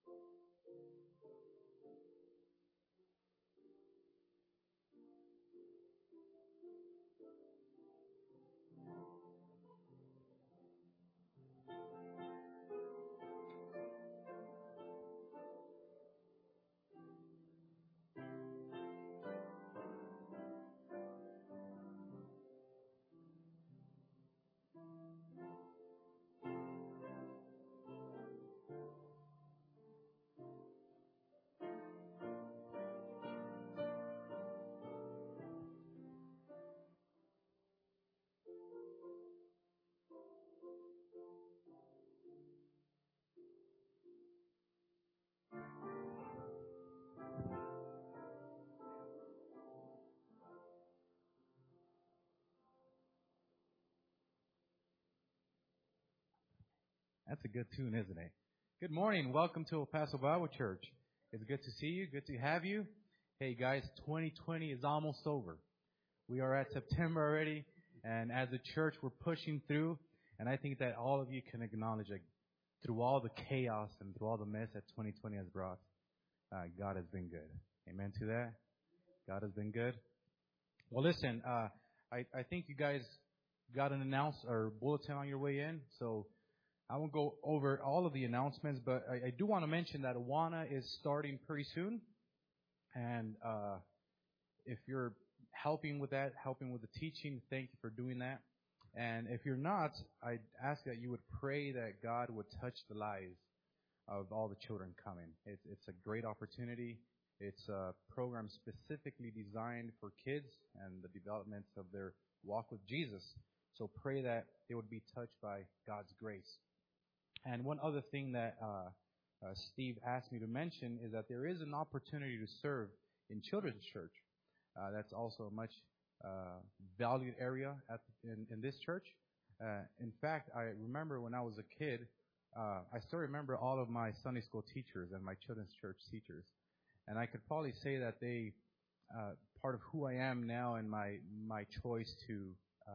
That's a good tune, isn't it? Good morning. Welcome to El Paso Bible Church. It's good to see you. Good to have you. Hey guys, 2020 is almost over. We are at September already, and as a church, we're pushing through. And I think that all of you can acknowledge that through all the chaos and through all the mess that 2020 has brought, God has been good. Amen to that. God has been good. Well, listen, I think you guys got an bulletin on your way in, so I won't go over all of the announcements, but I do want to mention that Awana is starting pretty soon. And if you're helping with that, helping with the teaching, thank you for doing that. And if you're not, I'd ask that you would pray that God would touch the lives of all the children coming. It's a great opportunity. It's a program specifically designed for kids and the development of their walk with Jesus. So pray that they would be touched by God's grace. And one other thing that Steve asked me to mention is that there is an opportunity to serve in children's church. That's also a much valued area in this church. In fact, I remember when I was a kid, I still remember all of my Sunday school teachers and my children's church teachers. And I could probably say that they, part of who I am now and my choice to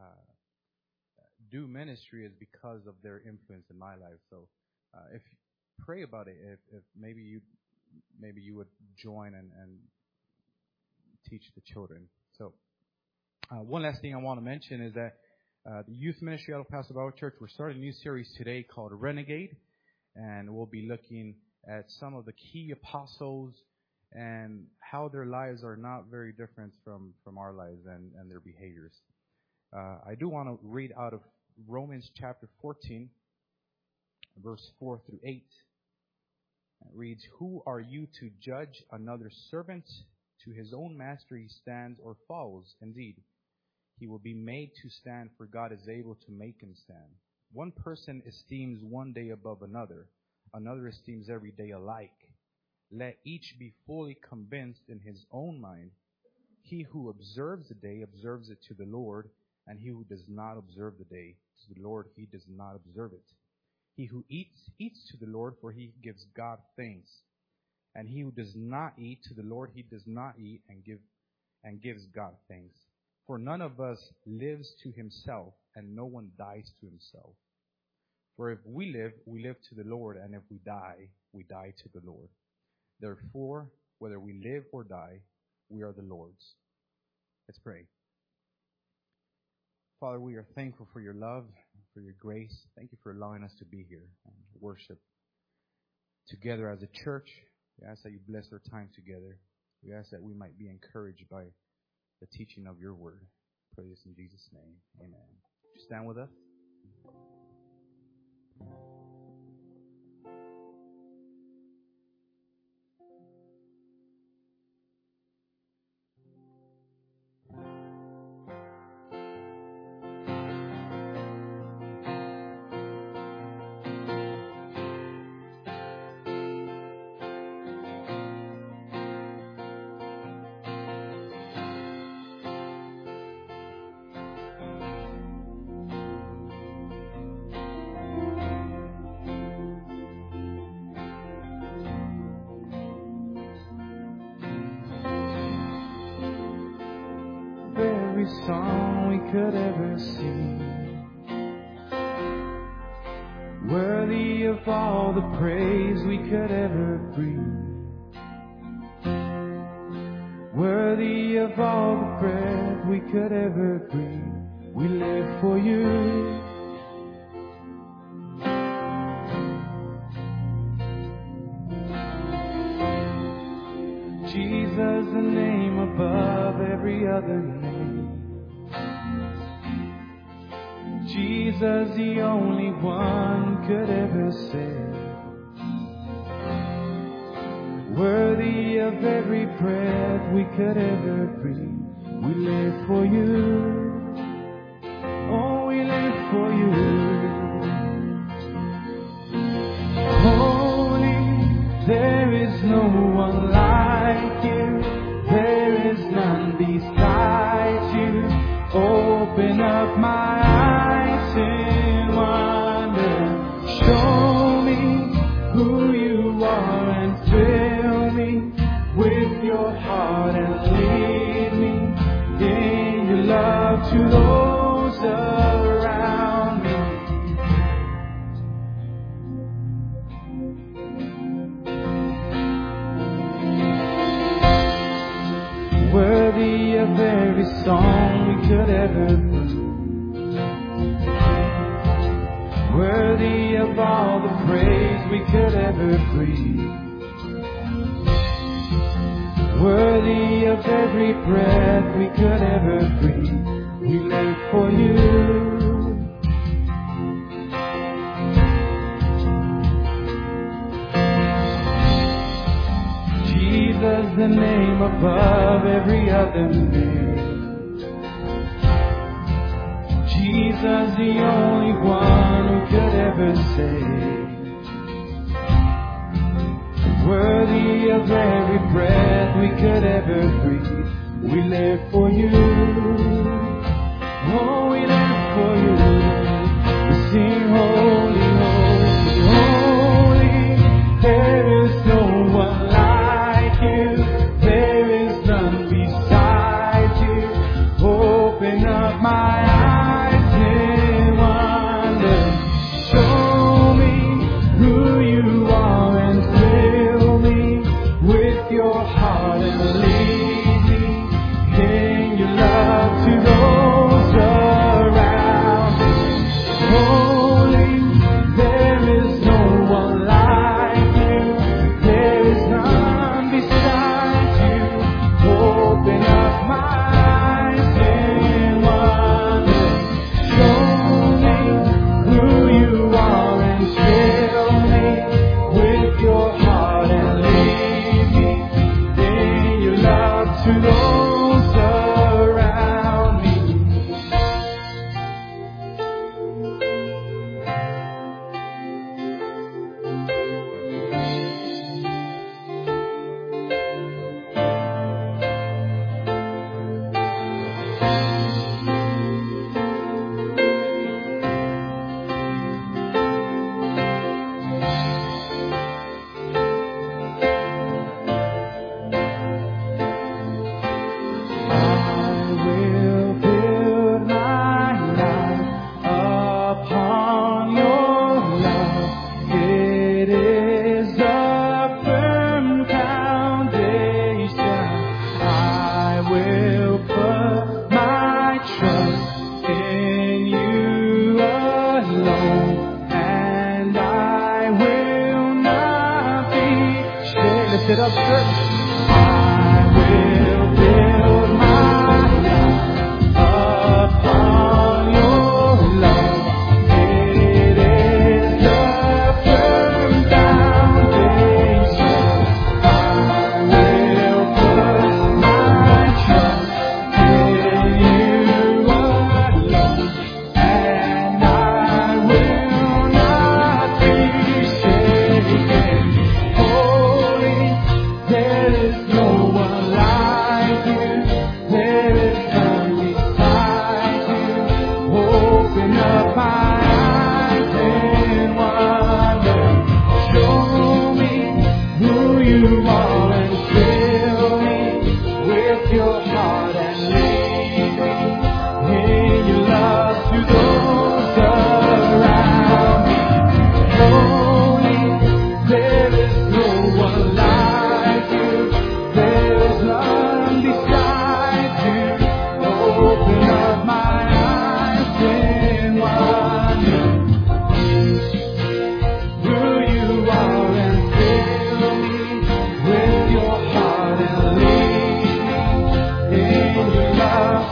do ministry is because of their influence in my life. So, if pray about it, if maybe you would join and teach the children. So, one last thing I want to mention is that the youth ministry out of Paso Bible Church, we're starting a new series today called Renegade, and we'll be looking at some of the key apostles and how their lives are not very different from our lives and their behaviors. I do want to read out of Romans chapter 14, verse 4 through 8. It reads, "Who are you to judge another servant? To his own master he stands or falls. Indeed, he will be made to stand, for God is able to make him stand. One person esteems one day above another. Another esteems every day alike. Let each be fully convinced in his own mind. He who observes the day observes it to the Lord, and he who does not observe the day to the Lord, he does not observe it. He who eats to the Lord, for he gives God thanks. And he who does not eat to the Lord, he does not eat and gives God thanks. For none of us lives to himself, and no one dies to himself. For if we live to the Lord, and if we die to the Lord. Therefore, whether we live or die, we are the Lord's." Let's pray. Father, we are thankful for your love, for your grace. Thank you for allowing us to be here and worship together as a church. We ask that you bless our time together. We ask that we might be encouraged by the teaching of your word. Pray this in Jesus' name. Amen. Stand with us. Every song we could ever sing, Worthy of all the praise we could ever breathe. Worthy of all the breath we could ever breathe. We live for you. Jesus, the name above every other name. Jesus, the only one who could ever save. Worthy of every breath we could ever breathe. We live for you. Oh, we live for you. Holy, there is no one like you. There is none beside you. Open up my eyes in wonder. Show me who you are and fill me with your heart and lead me in your love to those around me. Worthy of every song we could ever sing. Worthy of all the praise we could ever breathe. Worthy of every breath we could ever breathe. We live for you. Jesus, the name above every other name. Jesus, the only one who could ever save. Worthy of every breath we could ever breathe. We live for you. Oh, we live for you. We sing holy, holy, holy. There is no one like you. There is none beside you. Open up my eyes in wonder. Show me who you are and fill me with your heart and lead me in your love.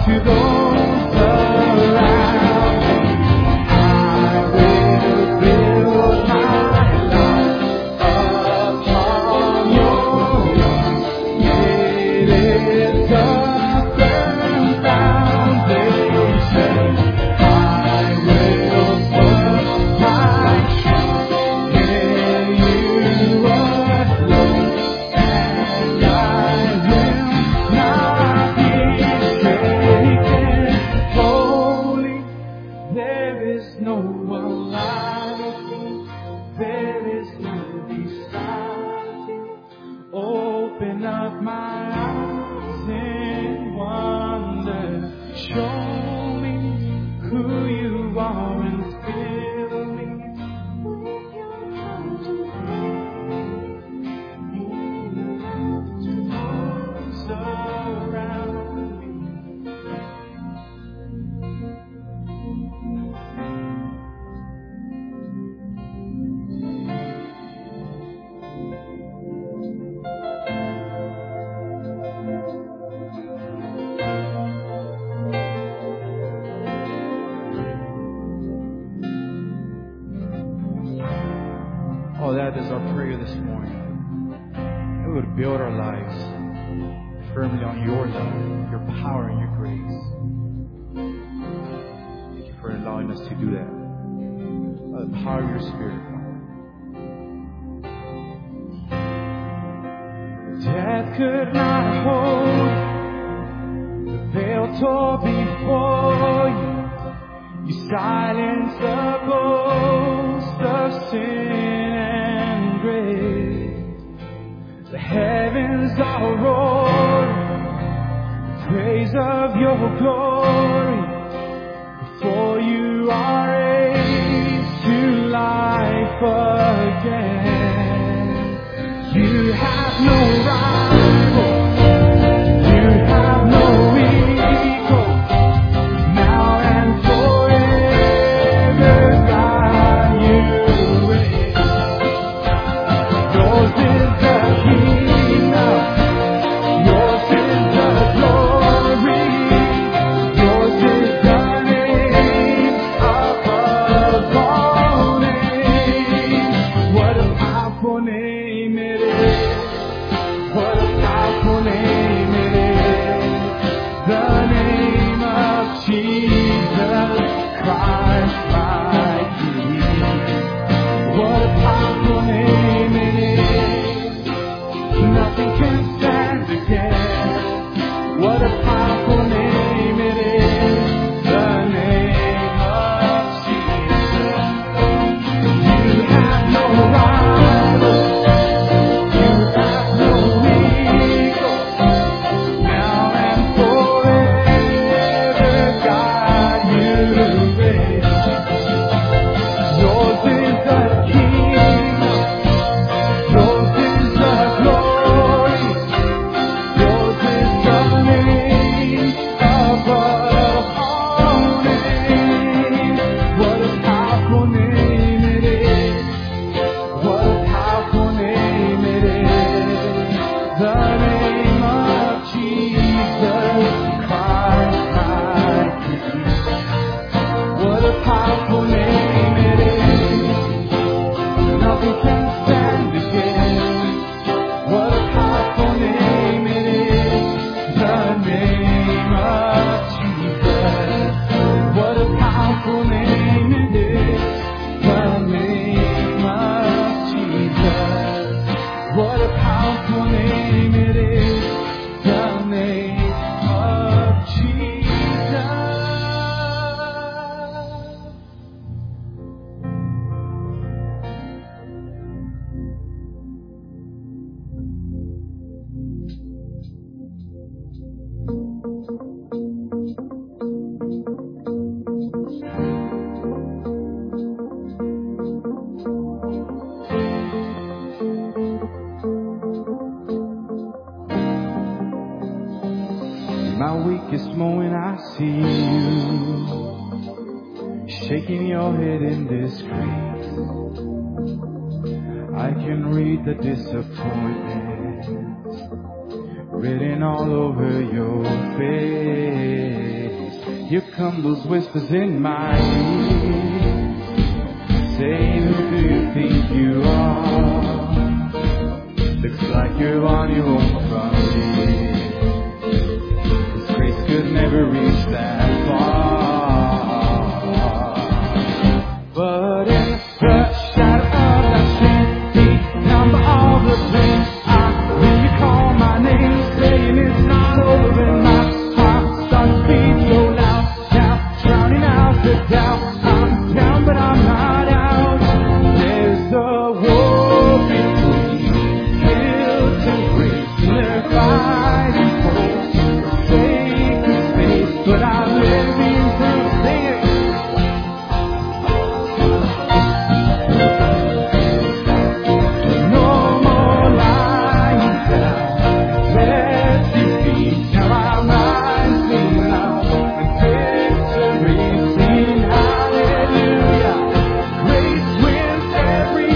to those around me. I will build my life upon your rock. It is a firm foundation. I will put my trust in you alone, and I will not be shaken. Holy, there is no one like you. There is none beside you. Open up my eyes in wonder. Show me who you are and fill me with your heart to those around me. Oh, that is our prayer this morning. That we would build our lives firmly on your love, your power, and your grace. Thank you for allowing us to do that. By the power of your Spirit, Father. Death could not hold. The veil tore before you. You silenced the ghost of sin and grave. The heavens are roaring, praise of your glory. For you are raised to life again. You have no rival. You have no equal. Now and forever, God, you reign. Yours is the kingdom. Yours is the glory. Yours is the name above all names. What a powerful name it is. What a powerful name it is. The name of Jesus Christ, my King. What a powerful name it is. Nothing can stand against. What a powerful name it is. The name of Jesus. You have no rival. You have no equal. Now and forever, God, you reign. Yours is the kingdom. Yours is the glory. Yours is the name above all names. What a powerful name it is. What a powerful name it is. The name of Jesus Christ, my King. What a powerful name it is. Nothing can stand against. What a powerful name it is. The name of Jesus. What a powerful name it is. The name of Jesus. What a powerful name it is. The name of Jesus. My weakest moment I see you shaking your head in disgrace. I can read the disappointment written all over your face. Here come those whispers in my ear, saying, who do you think you are? Looks like you're on your own from here. This grace could never reach that far. But in the shadow of that strength, deep down by all the pain, I hear you call my name, saying it's not over, and my heart starts to beat so loud. Now, drowning out the doubt. I'm down, but I'm not out. There's a war between guilt and grace, and they're fighting for a sacred space. But I'm living through, sing it. No more lying down, let you be. Now I'm rising up in victory, sing hallelujah. Grace wins every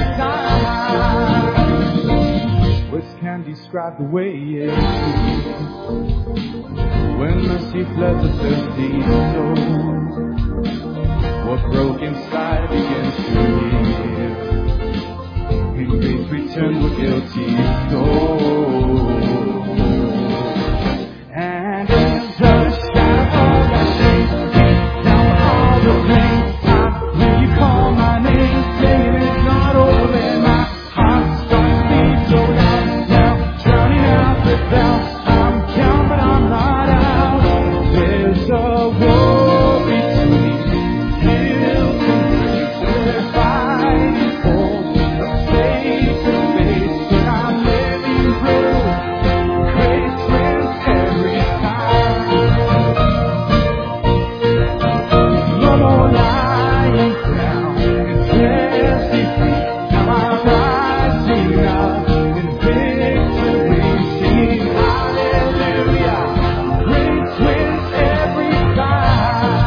time. Words can't describe the way it feels when mercy floods a thirsty soul. What broke inside begins to heal. In grace return what guilty soul. And in the shadow of that shame, down all the pain, I hear you call my name, saying it's not over, and my heart starts to beat so loud. Now, drowning out the doubt. I'm down, but I'm not out. There's a war between guilt and grace. We're fighting for a sacred space, but I'm living through. Grace wins every time. No more lying down, it's empty free. Now I'm rising up in victory, singing hallelujah. Grace wins every time.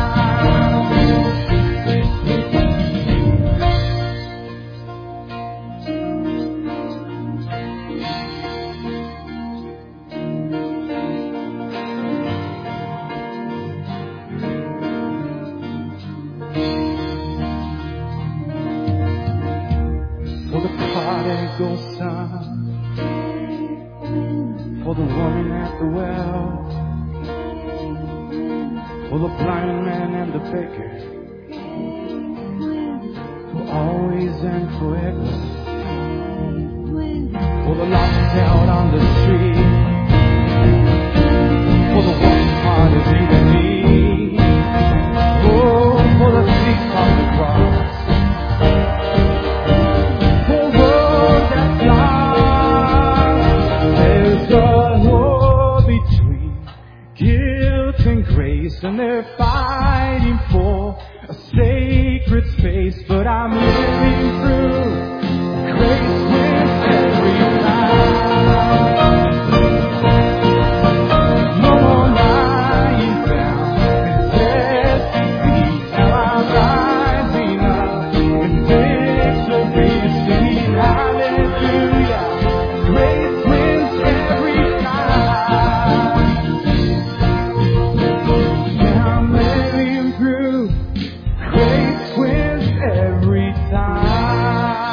For the prodigal son, for the woman at the well, for the blind man and the beggar, for always and forever, for the lost out on the street, for the one-hearted you and me, oh, for the thief on the cross. There's a war between guilt and grace, and they're fighting for a sacred space. But I'm living through. Grace wins every time. No more lying down and destitute. Now I'm rising up in victory, singing hallelujah. Grace wins every time. Yeah, I'm living through. Grace wins every time.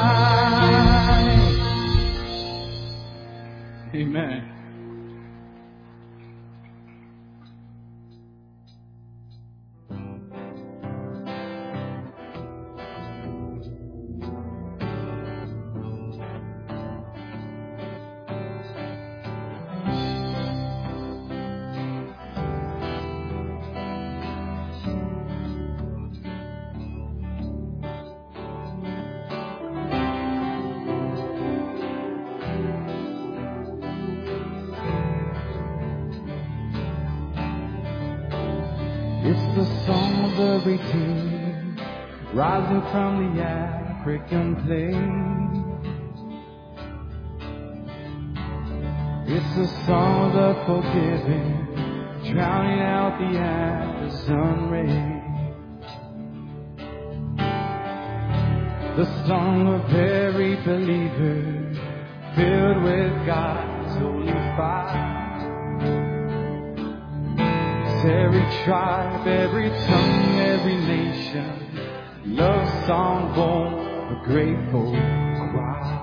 Amen. It's the song of the redeemed, rising from the African plain. It's the song of the forgiven, drowning out the after-sun rays. The song of every believer, filled with God's holy fire. every tribe, every tongue, every nation. Love song born, a grateful choir.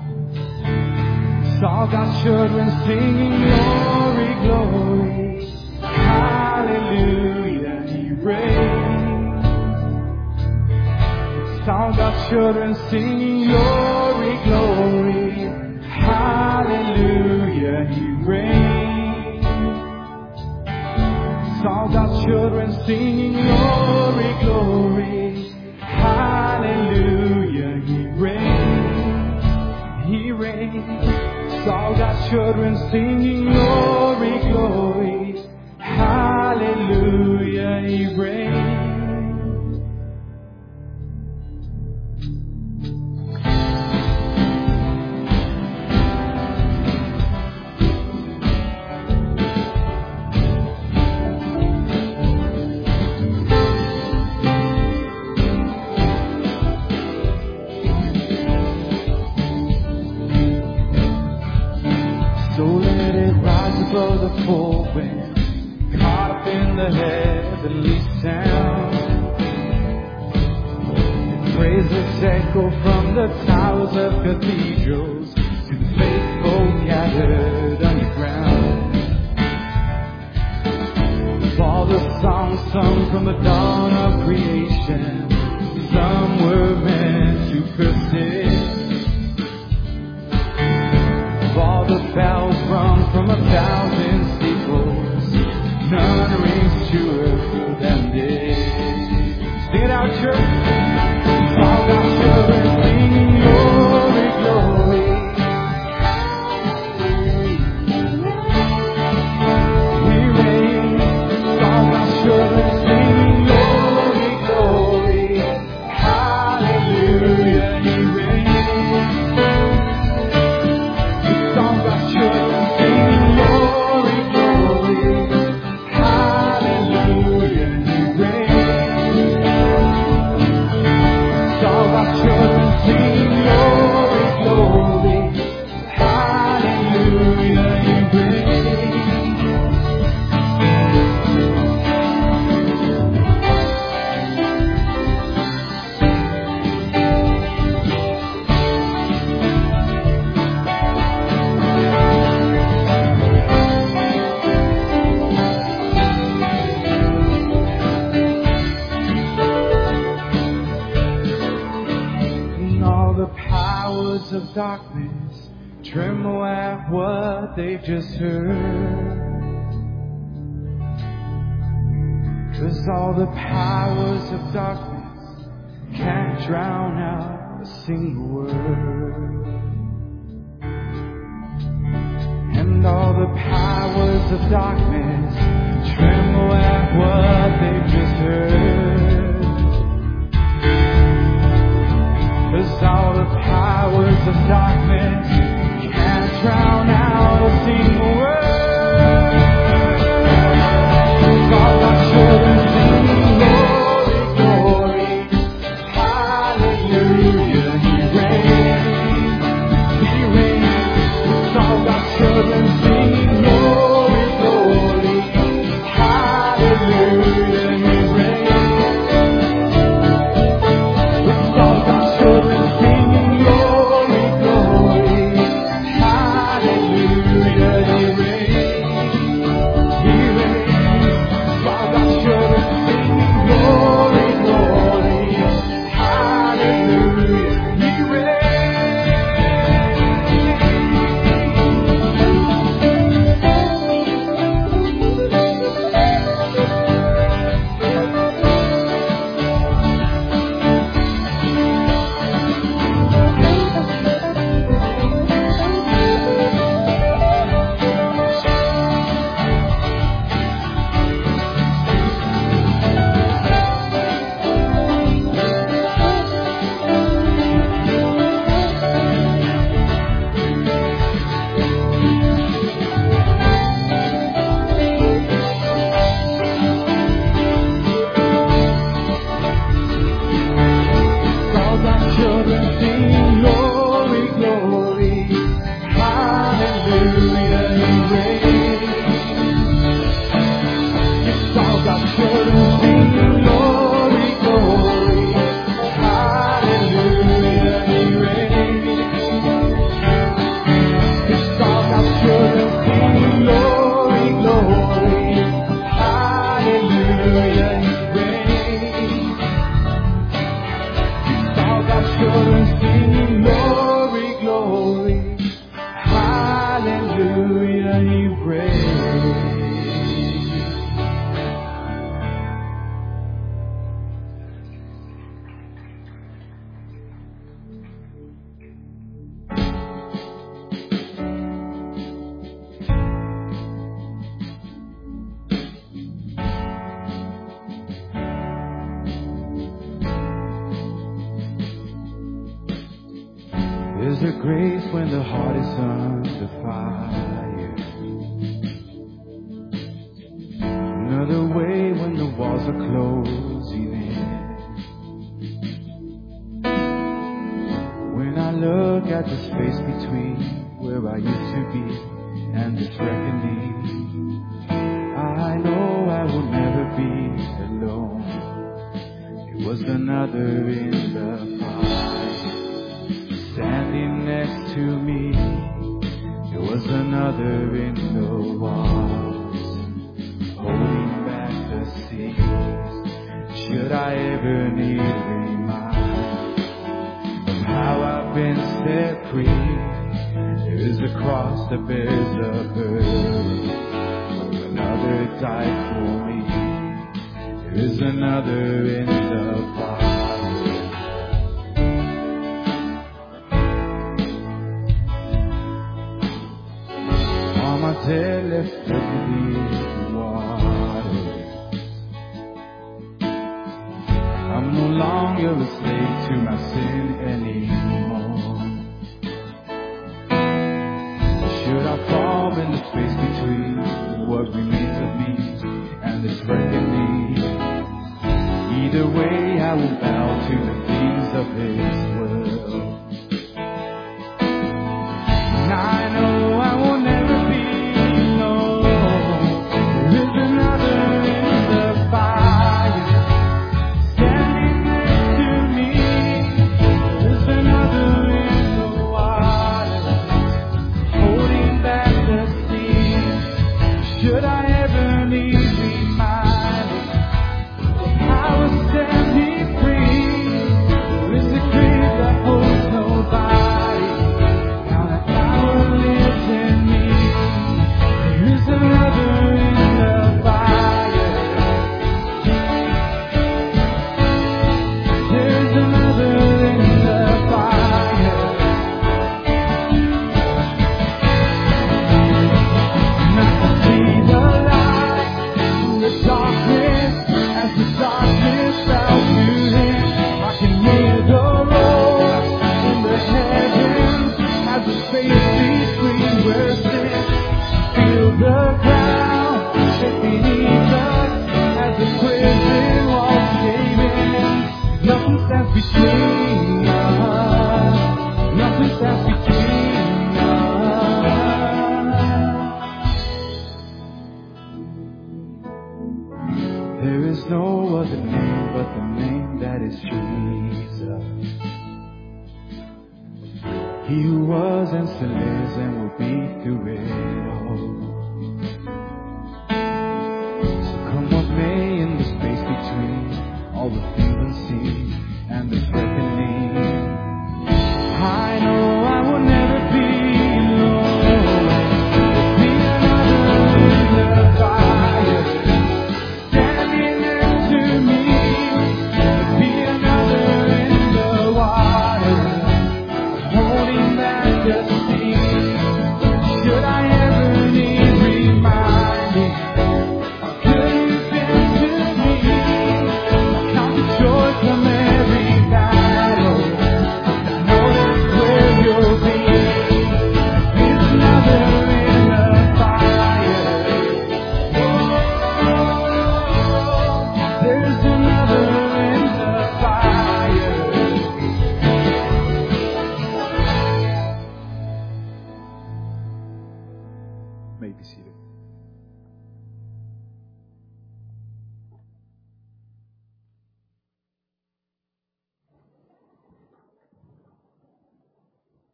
Saw God's children singing glory, glory. Hallelujah, He reigns. Saw God's children singing glory, glory. Hallelujah, He reigns. Saw God's children singing glory, glory. Hallelujah, He reigns. He reigns. Saw God's children singing glory, glory. Hallelujah, He reigns. Above the full wind, caught up in the heavenly sound. Praises echo from the towers of cathedrals to the faithful gathered underground. Of all the songs sung from the dawn of creation, some were meant to persist. All the bells rung from 1,000 steeples, none rings truer than this. Sing it out, church. All God's children singing glory, glory. He reigns. All God's children singing glory, glory. Hallelujah, He reigns. Children singing glory, glory. Hallelujah, He reigns. All our children singing glory, glory. Hallelujah, He reigns. Of darkness tremble at what they've just heard, 'cause all the powers of darkness can't drown out a single word, and all the powers of darkness tremble at what they've just heard. 'Cause all the powers of darkness can't drown out a single word. All our children singing glory, glory. Hallelujah, He reigns. He reigns. All our children singing glory, glory. Hallelujah. There's a grace when the heart is under fire. Another way when the walls are closing in. When I look at the space between where I used to be and this reckoning, I know I will never be alone. It was another in the fire standing next to me. It was another in the walls holding back the seas. Should I ever need remind of how I've been set free? There is a cross that bears a burden. Another died for me. There is another in the fire. Dead left of the water. I'm no longer a slave to my sin anymore. Should I fall in the space between what remains of me and this reckoning? Either way, I will bow to the things of this world. And I know I will never be. He who was and still is and will be through it all. So come what may in the space between all the things unseen and this reckoning, I know I will never be alone. Be another in the fire standing next to me. Be another in the water holding back the sea. Should I ever need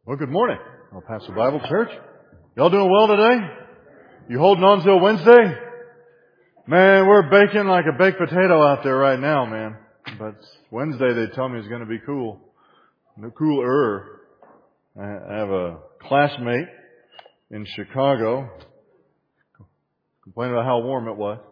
Well, good morning, El Paso Bible Church. Y'all doing well today? You holding on till Wednesday? Man, we're baking like a baked potato out there right now, man. But Wednesday they tell me it's going to be cool. No cooler. I have a classmate in Chicago complaining about how warm it was.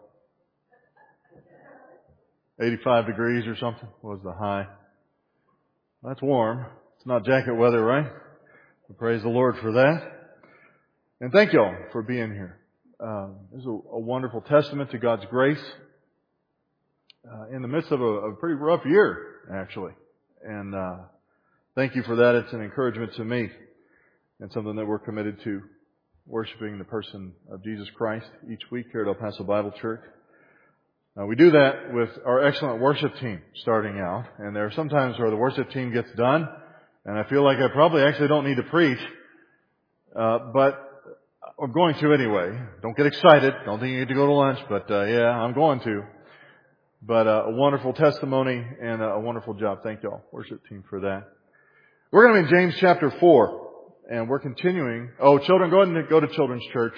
85 degrees or something was the high. That's warm. It's not jacket weather, right? Praise the Lord for that. And thank y'all for being here. This is a wonderful testament to God's grace in the midst of a pretty rough year, actually. And thank you for that. It's an encouragement to me and something that we're committed to, worshiping the person of Jesus Christ each week here at El Paso Bible Church. We do that with our excellent worship team starting out. And there are some times where the worship team gets done and I feel like I probably actually don't need to preach, but I'm going to anyway. Don't get excited. Don't think you need to go to lunch, but yeah, I'm going to. But a wonderful testimony and a wonderful job. Thank y'all, worship team, for that. We're going to be in James chapter 4, and we're continuing. Oh, children, go ahead and go to Children's Church.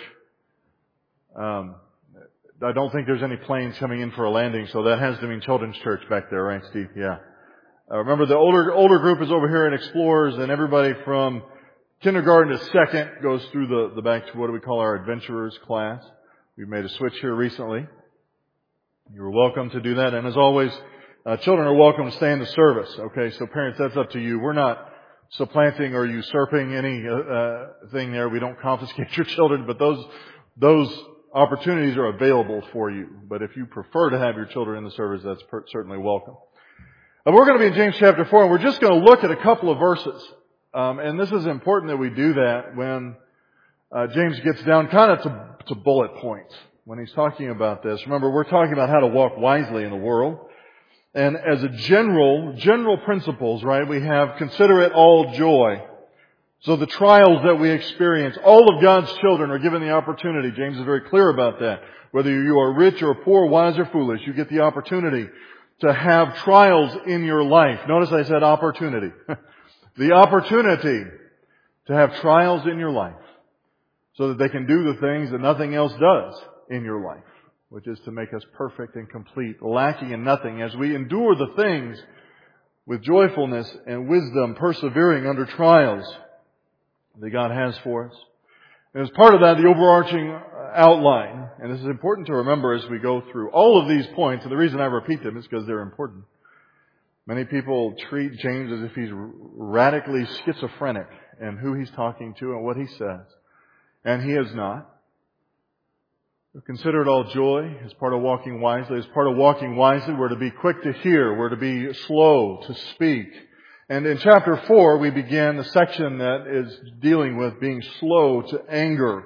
I don't think there's any planes coming in for a landing, so that has to mean Children's Church back there, right, Steve? Yeah. Remember, the older group is over here in Explorers, and everybody from kindergarten to second goes through the back to what do we call our Adventurers class. We've made a switch here recently. You're welcome to do that. And as always, children are welcome to stay in the service. Okay, so parents, that's up to you. We're not supplanting or usurping any thing there. We don't confiscate your children, but those opportunities are available for you. But if you prefer to have your children in the service, that's certainly welcome. We're going to be in James chapter 4, and we're just going to look at a couple of verses. And this is important that we do that when James gets down kind of to bullet points when he's talking about this. Remember, we're talking about how to walk wisely in the world. And as a general principles, right, we have consider it all joy. So the trials that we experience, all of God's children are given the opportunity. James is very clear about that. Whether you are rich or poor, wise or foolish, you get the opportunity to have trials in your life. Notice I said opportunity. The opportunity to have trials in your life so that they can do the things that nothing else does in your life, which is to make us perfect and complete, lacking in nothing as we endure the things with joyfulness and wisdom, persevering under trials that God has for us. And as part of that, the overarching outline, and this is important to remember as we go through all of these points, and the reason I repeat them is because they're important. Many people treat James as if he's radically schizophrenic in who he's talking to and what he says. And he is not. Consider it all joy as part of walking wisely. As part of walking wisely, we're to be quick to hear. We're to be slow to speak. And in chapter 4, we begin the section that is dealing with being slow to anger.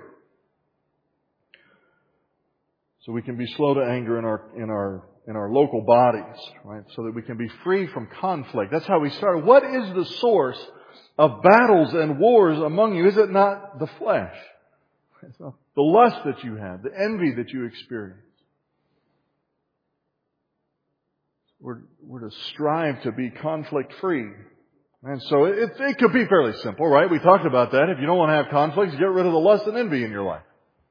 So we can be slow to anger in our local bodies, right? So that we can be free from conflict. That's how we start. What is the source of battles and wars among you? Is it not the flesh? It's not the lust that you have, the envy that you experience. We're to strive to be conflict free. And so it could be fairly simple, right? We talked about that. If you don't want to have conflicts, get rid of the lust and envy in your life.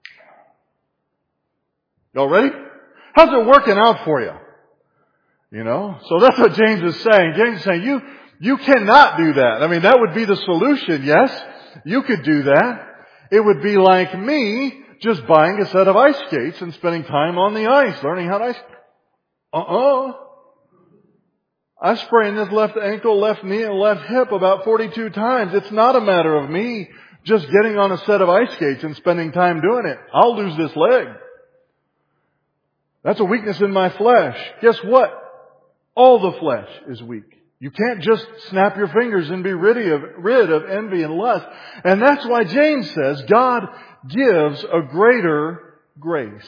Y'all ready? How's it working out for you? You know? So that's what James is saying. James is saying, you cannot do that. I mean, that would be the solution. Yes, you could do that. It would be like me just buying a set of ice skates and spending time on the ice, learning how to ice. I sprained this left ankle, left knee, and left hip about 42 times. It's not a matter of me just getting on a set of ice skates and spending time doing it. I'll lose this leg. That's a weakness in my flesh. Guess what? All the flesh is weak. You can't just snap your fingers and be rid of envy and lust. And that's why James says God gives a greater grace.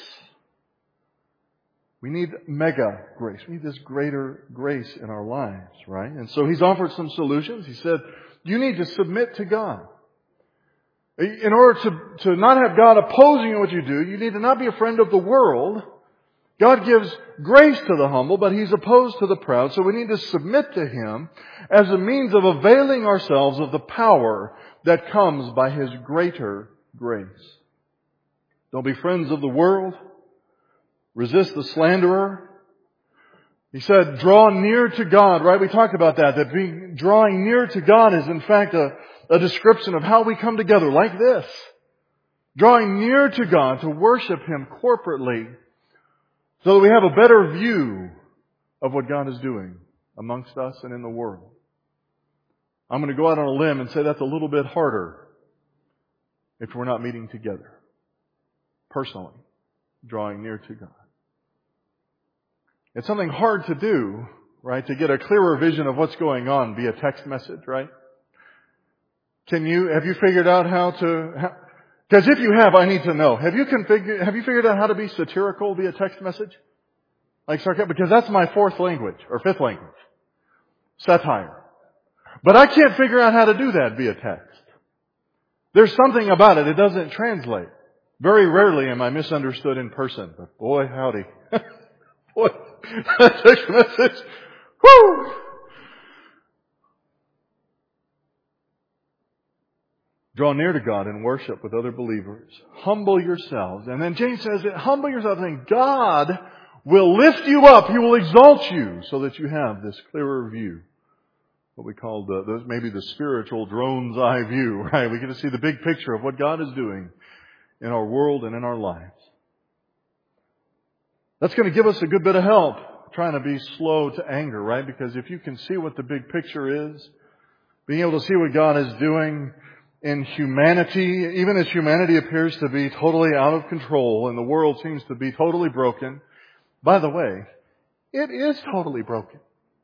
We need mega grace. We need this greater grace in our lives, right? And so he's offered some solutions. He said, you need to submit to God. In order to not have God opposing what you do, you need to not be a friend of the world. God gives grace to the humble, but He's opposed to the proud. So we need to submit to Him as a means of availing ourselves of the power that comes by His greater grace. Don't be friends of the world. Resist the slanderer. He said, draw near to God, right? We talked about that drawing near to God is in fact a description of how we come together like this. Drawing near to God to worship Him corporately so that we have a better view of what God is doing amongst us and in the world. I'm going to go out on a limb and say that's a little bit harder if we're not meeting together, personally, drawing near to God. It's something hard to do, right? To get a clearer vision of what's going on via text message, right? Have you figured out how to, because if you have, I need to know. Have you figured out how to be satirical via text message? Like sarcastic? Because that's my fourth language, or fifth language. Satire. But I can't figure out how to do that via text. There's something about it. It doesn't translate. Very rarely am I misunderstood in person. But boy, howdy. Boy, that text message. Whoo! Draw near to God and worship with other believers. Humble yourselves. And then James says, humble yourselves and God will lift you up. He will exalt you so that you have this clearer view. What we call maybe the spiritual drone's eye view, right? We get to see the big picture of what God is doing in our world and in our lives. That's going to give us a good bit of help trying to be slow to anger, right? Because if you can see what the big picture is, being able to see what God is doing in humanity, even as humanity appears to be totally out of control and the world seems to be totally broken. By the way, it is totally broken.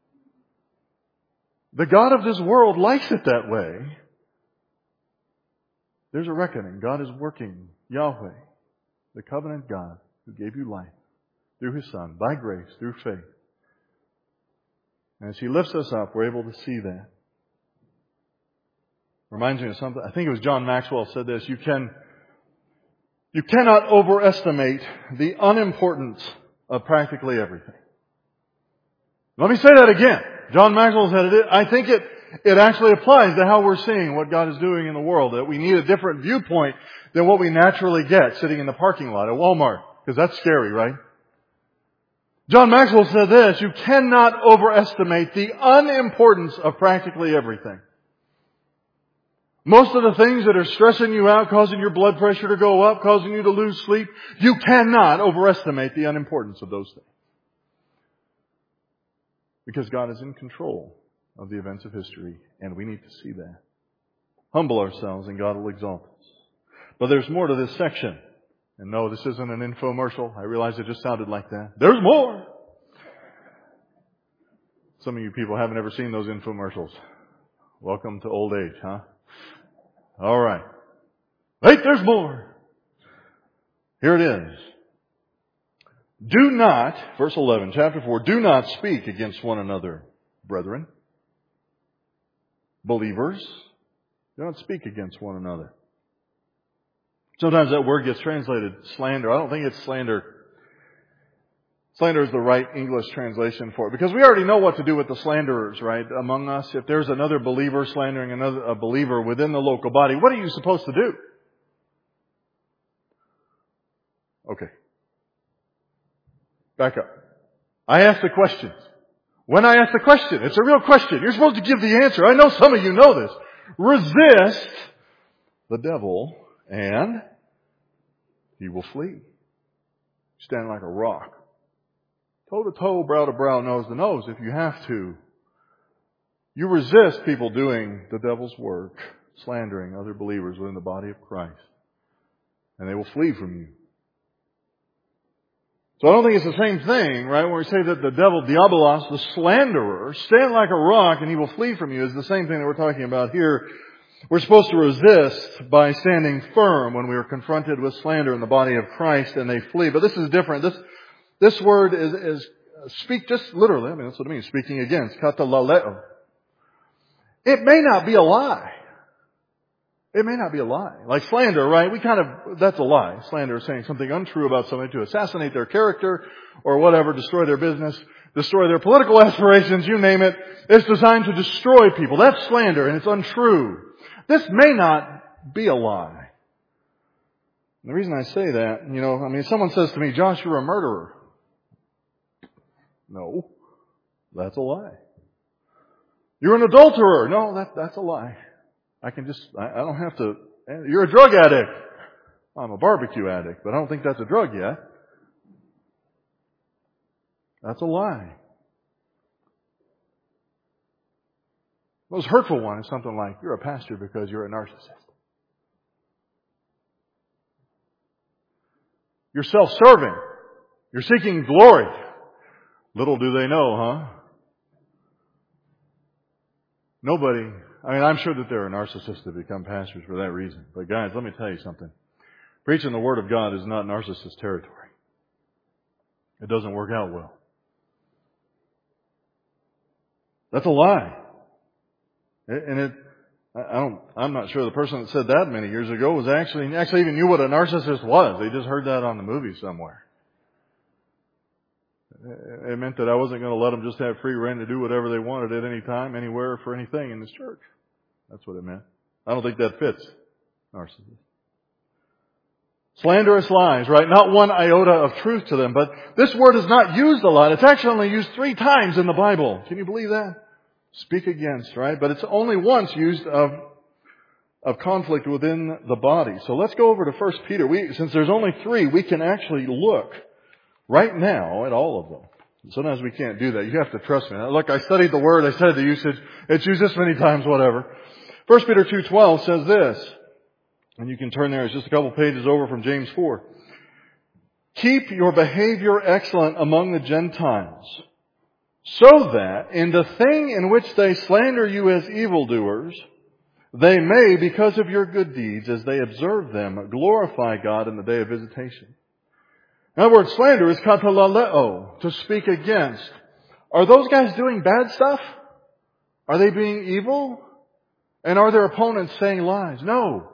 The God of this world likes it that way. There's a reckoning. God is working. Yahweh, the covenant God who gave you life through His Son, by grace, through faith. And as He lifts us up, we're able to see that. Reminds me of something. I think it was John Maxwell said this. You cannot overestimate the unimportance of practically everything. Let me say that again. John Maxwell said it. I think it actually applies to how we're seeing what God is doing in the world. That we need a different viewpoint than what we naturally get sitting in the parking lot at Walmart. Because that's scary, right? John Maxwell said this. You cannot overestimate the unimportance of practically everything. Most of the things that are stressing you out, causing your blood pressure to go up, causing you to lose sleep, you cannot overestimate the unimportance of those things. Because God is in control of the events of history, and we need to see that. Humble ourselves, and God will exalt us. But there's more to this section. And no, this isn't an infomercial. I realize it just sounded like that. There's more! Some of you people haven't ever seen those infomercials. Welcome to old age, huh? All right. Wait, there's more. Here it is. Do not, verse 11, chapter 4, do not speak against one another, brethren. Believers, do not speak against one another. Sometimes that word gets translated slander. I don't think it's slander. Slander is the right English translation for it. Because we already know what to do with the slanderers, right, among us. If there's another believer slandering a believer within the local body, what are you supposed to do? Okay. Back up. I ask the questions. When I ask the question, it's a real question. You're supposed to give the answer. I know some of you know this. Resist the devil and he will flee. Stand like a rock. Toe to toe, brow to brow, nose to nose if you have to. You resist people doing the devil's work, slandering other believers within the body of Christ. And they will flee from you. So I don't think it's the same thing, right? When we say that the devil, diabolos, the slanderer, stand like a rock and he will flee from you is the same thing that we're talking about here. We're supposed to resist by standing firm when we are confronted with slander in the body of Christ and they flee. But this is different. This word is speak just literally. I mean, that's what it means. Speaking against. Katalaleo. It may not be a lie. It may not be a lie. Like slander, right? That's a lie. Slander is saying something untrue about somebody to assassinate their character or whatever, destroy their business, destroy their political aspirations, you name it. It's designed to destroy people. That's slander and it's untrue. This may not be a lie. And the reason I say that, if someone says to me, Josh, you're a murderer. No, that's a lie. You're an adulterer. No, that's a lie. I don't have to. You're a drug addict. I'm a barbecue addict, but I don't think that's a drug yet. That's a lie. The most hurtful one is something like, you're a pastor because you're a narcissist. You're self-serving. You're seeking glory. Little do they know, huh? I'm sure that there are narcissists that become pastors for that reason. But guys, let me tell you something. Preaching the Word of God is not narcissist territory. It doesn't work out well. That's a lie. I'm not sure the person that said that many years ago was actually even knew what a narcissist was. They just heard that on the movie somewhere. It meant that I wasn't going to let them just have free rein to do whatever they wanted at any time, anywhere, for anything in this church. That's what it meant. I don't think that fits narcissist. Slanderous lies, right? Not one iota of truth to them. But this word is not used a lot. It's actually only used 3 times in the Bible. Can you believe that? Speak against, right? But it's only once used of conflict within the body. So let's go over to 1 Peter. Since there's only 3, we can actually look right now at all of them. Sometimes we can't do that. You have to trust me. Look, I studied the word. I studied the usage. It's used this many times, whatever. 1 Peter 2:12 says this. And you can turn there. It's just a couple pages over from James 4. Keep your behavior excellent among the Gentiles, so that in the thing in which they slander you as evildoers, they may, because of your good deeds, as they observe them, glorify God in the day of visitation. In other words, slander is katalaleo, to speak against. Are those guys doing bad stuff? Are they being evil? And are their opponents saying lies? No.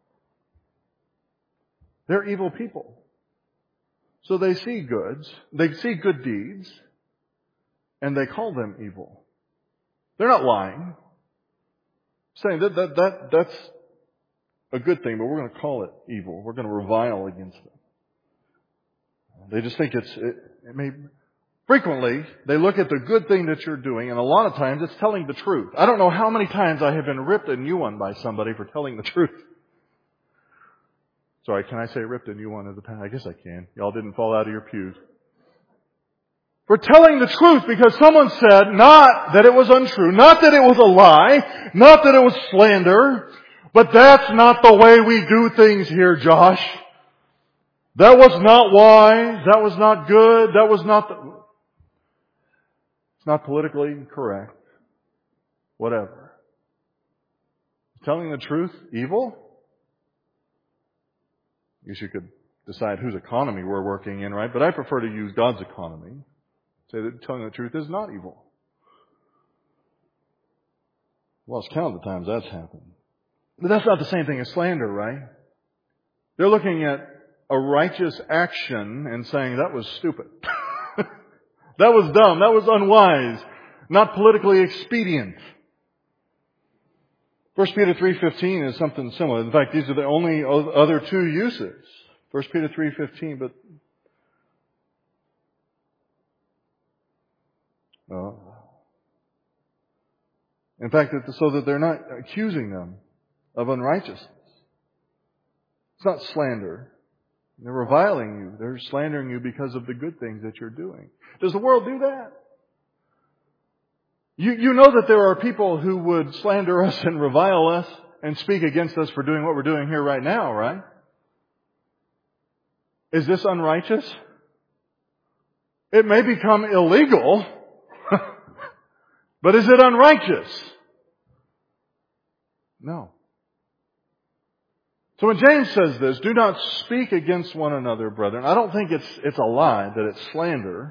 They're evil people. So they see good deeds, and they call them evil. They're not lying. Saying that's a good thing, but we're going to call it evil. We're going to revile against them. They just think frequently, they look at the good thing that you're doing, and a lot of times it's telling the truth. I don't know how many times I have been ripped a new one by somebody for telling the truth. Sorry, can I say ripped a new one as a pastor? I guess I can. Y'all didn't fall out of your pews. For telling the truth because someone said not that it was untrue, not that it was a lie, not that it was slander, but that's not the way we do things here, Josh. That was not wise. That was not good. That was not it's not politically correct. Whatever. Telling the truth, evil? I guess you could decide whose economy we're working in, right? But I prefer to use God's economy. Say that telling the truth is not evil. Well, it's count the times that's happened. But that's not the same thing as slander, right? They're looking at a righteous action and saying that was stupid. That was dumb. That was unwise. Not politically expedient. 1 Peter 3:15 is something similar. In fact, these are the only other 2 uses. 1 Peter 3:15, but in fact, so that they're not accusing them of unrighteousness. It's not slander. They're reviling you. They're slandering you because of the good things that you're doing. Does the world do that? You know that there are people who would slander us and revile us and speak against us for doing what we're doing here right now, right? Is this unrighteous? It may become illegal, but is it unrighteous? No. So when James says this, do not speak against one another, brethren, I don't think it's a lie, that it's slander.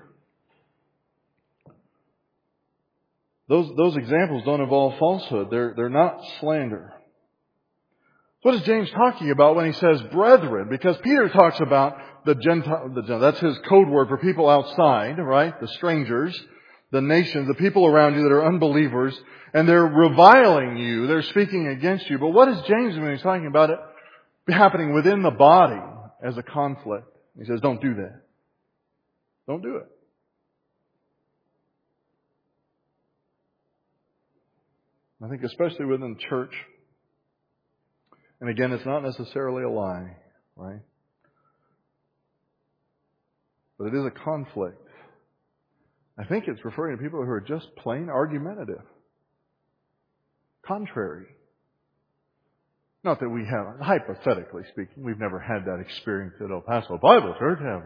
Those examples don't involve falsehood. They're not slander. What is James talking about when he says brethren? Because Peter talks about the Gentile, that's his code word for people outside, right? The strangers. the nations, the people around you that are unbelievers, and they're reviling you, they're speaking against you. But what is James when he's talking about it happening within the body as a conflict? He says, don't do that. Don't do it. I think especially within the church, and again, it's not necessarily a lie, right? But it is a conflict. I think it's referring to people who are just plain argumentative. Contrary. Not that we have, hypothetically speaking, we've never had that experience at El Paso Bible Church, have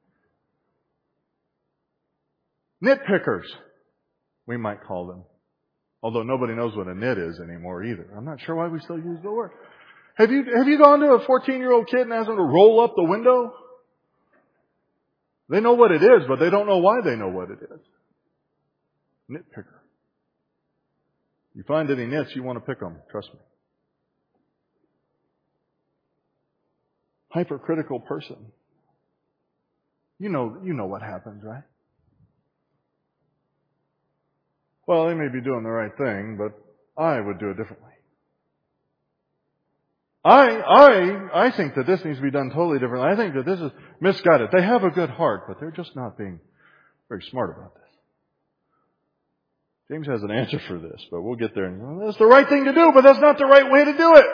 we? Nitpickers, we might call them. Although nobody knows what a nit is anymore either. I'm not sure why we still use the word. Have you gone to a 14-year-old kid and asked them to roll up the window? They know what it is, but they don't know why they know what it is. Nitpicker. You find any nits, you want to pick them. Trust me. Hypercritical person. You know what happens, right? Well, they may be doing the right thing, but I would do it differently. I think that this needs to be done totally differently. I think that this is misguided. They have a good heart, but they're just not being very smart about this. James has an answer for this, but we'll get there. Well, that's the right thing to do, but that's not the right way to do it.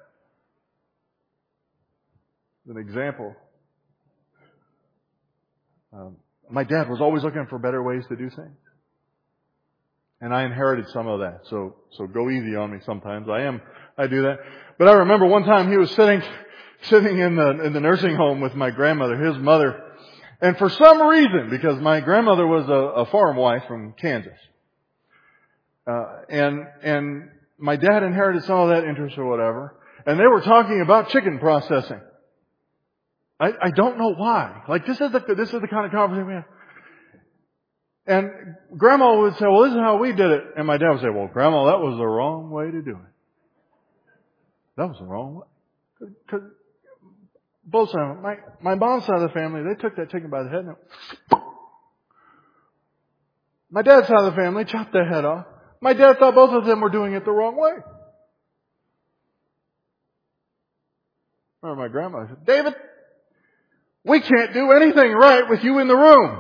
An example. My dad was always looking for better ways to do things. And I inherited some of that. So go easy on me sometimes. I do that. But I remember one time he was sitting in the nursing home with my grandmother, his mother. And for some reason, because my grandmother was a farm wife from Kansas. And my dad inherited some of that interest or whatever. And they were talking about chicken processing. I don't know why. Like this is the kind of conversation we have. And Grandma would say, well, this is how we did it. And my dad would say, well, Grandma, that was the wrong way to do it. That was the wrong way. Because both sides, my mom's side of the family, they took that chicken by the head. And my dad's side of the family chopped their head off. My dad thought both of them were doing it the wrong way. I remember my grandma said, David, we can't do anything right with you in the room.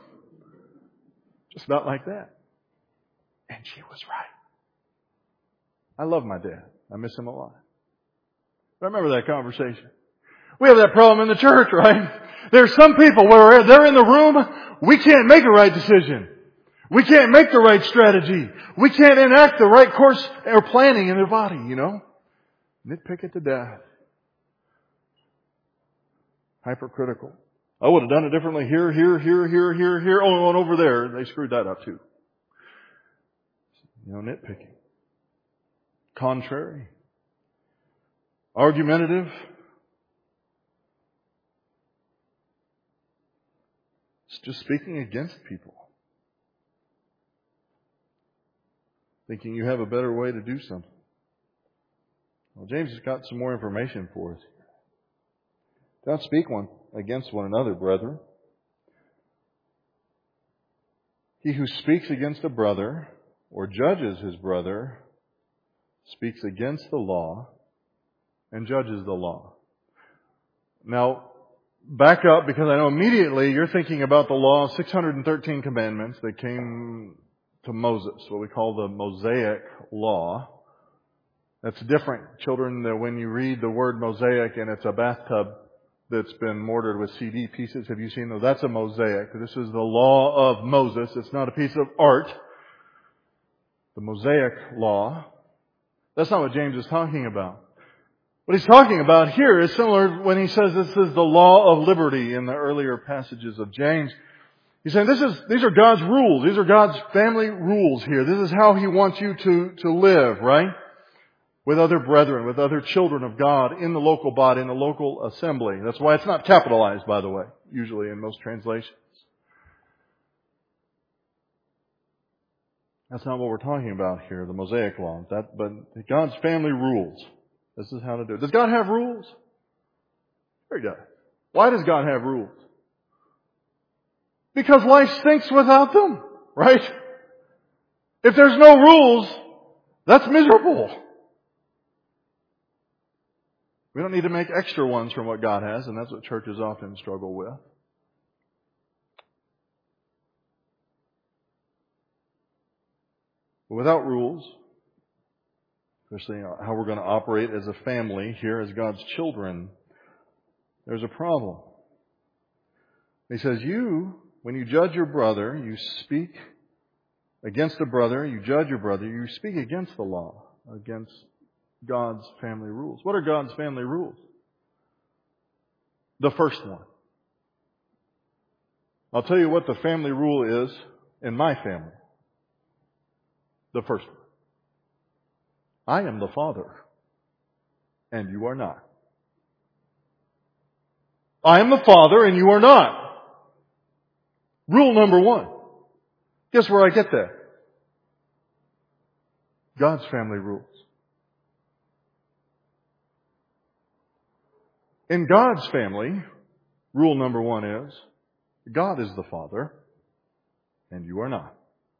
Just not like that. And she was right. I love my dad. I miss him a lot. But I remember that conversation. We have that problem in the church, right? There's some people where they're in the room, we can't make a right decision. We can't make the right strategy. We can't enact the right course or planning in their body, you know? Nitpick it to death. Hypercritical. I would have done it differently here. Oh, and over there. They screwed that up too. Nitpicking. Contrary. Argumentative. It's just speaking against people. Thinking you have a better way to do something. Well, James has got some more information for us. Don't speak against one another, brethren. He who speaks against a brother or judges his brother speaks against the law and judges the law. Now, back up, because I know immediately you're thinking about the law, 613 commandments that came to Moses, what we call the Mosaic Law. That's different, children, than when you read the word mosaic and it's a bathtub that's been mortared with CD pieces. Have you seen those? That's a mosaic. This is the law of Moses. It's not a piece of art. The Mosaic Law. That's not what James is talking about. What he's talking about here is similar when he says this is the law of liberty in the earlier passages of James. He's saying these are God's rules. These are God's family rules here. This is how He wants you to live, right? With other brethren, with other children of God in the local body, in the local assembly. That's why it's not capitalized, by the way, usually in most translations. That's not what we're talking about here, the Mosaic Law. But God's family rules. This is how to do it. Does God have rules? Sure He does. Why does God have rules? Because life stinks without them, right? If there's no rules, that's miserable. We don't need to make extra ones from what God has, and that's what churches often struggle with. But without rules, especially how we're going to operate as a family here as God's children, there's a problem. He says, when you judge your brother, you speak against a brother, you judge your brother, you speak against the law, against God's family rules. What are God's family rules? The first one. I'll tell you what the family rule is in my family. The first one. I am the father, and you are not. I am the father, and you are not. Rule number one. Guess where I get that? God's family rules. In God's family, rule number one is, God is the Father, and you are not.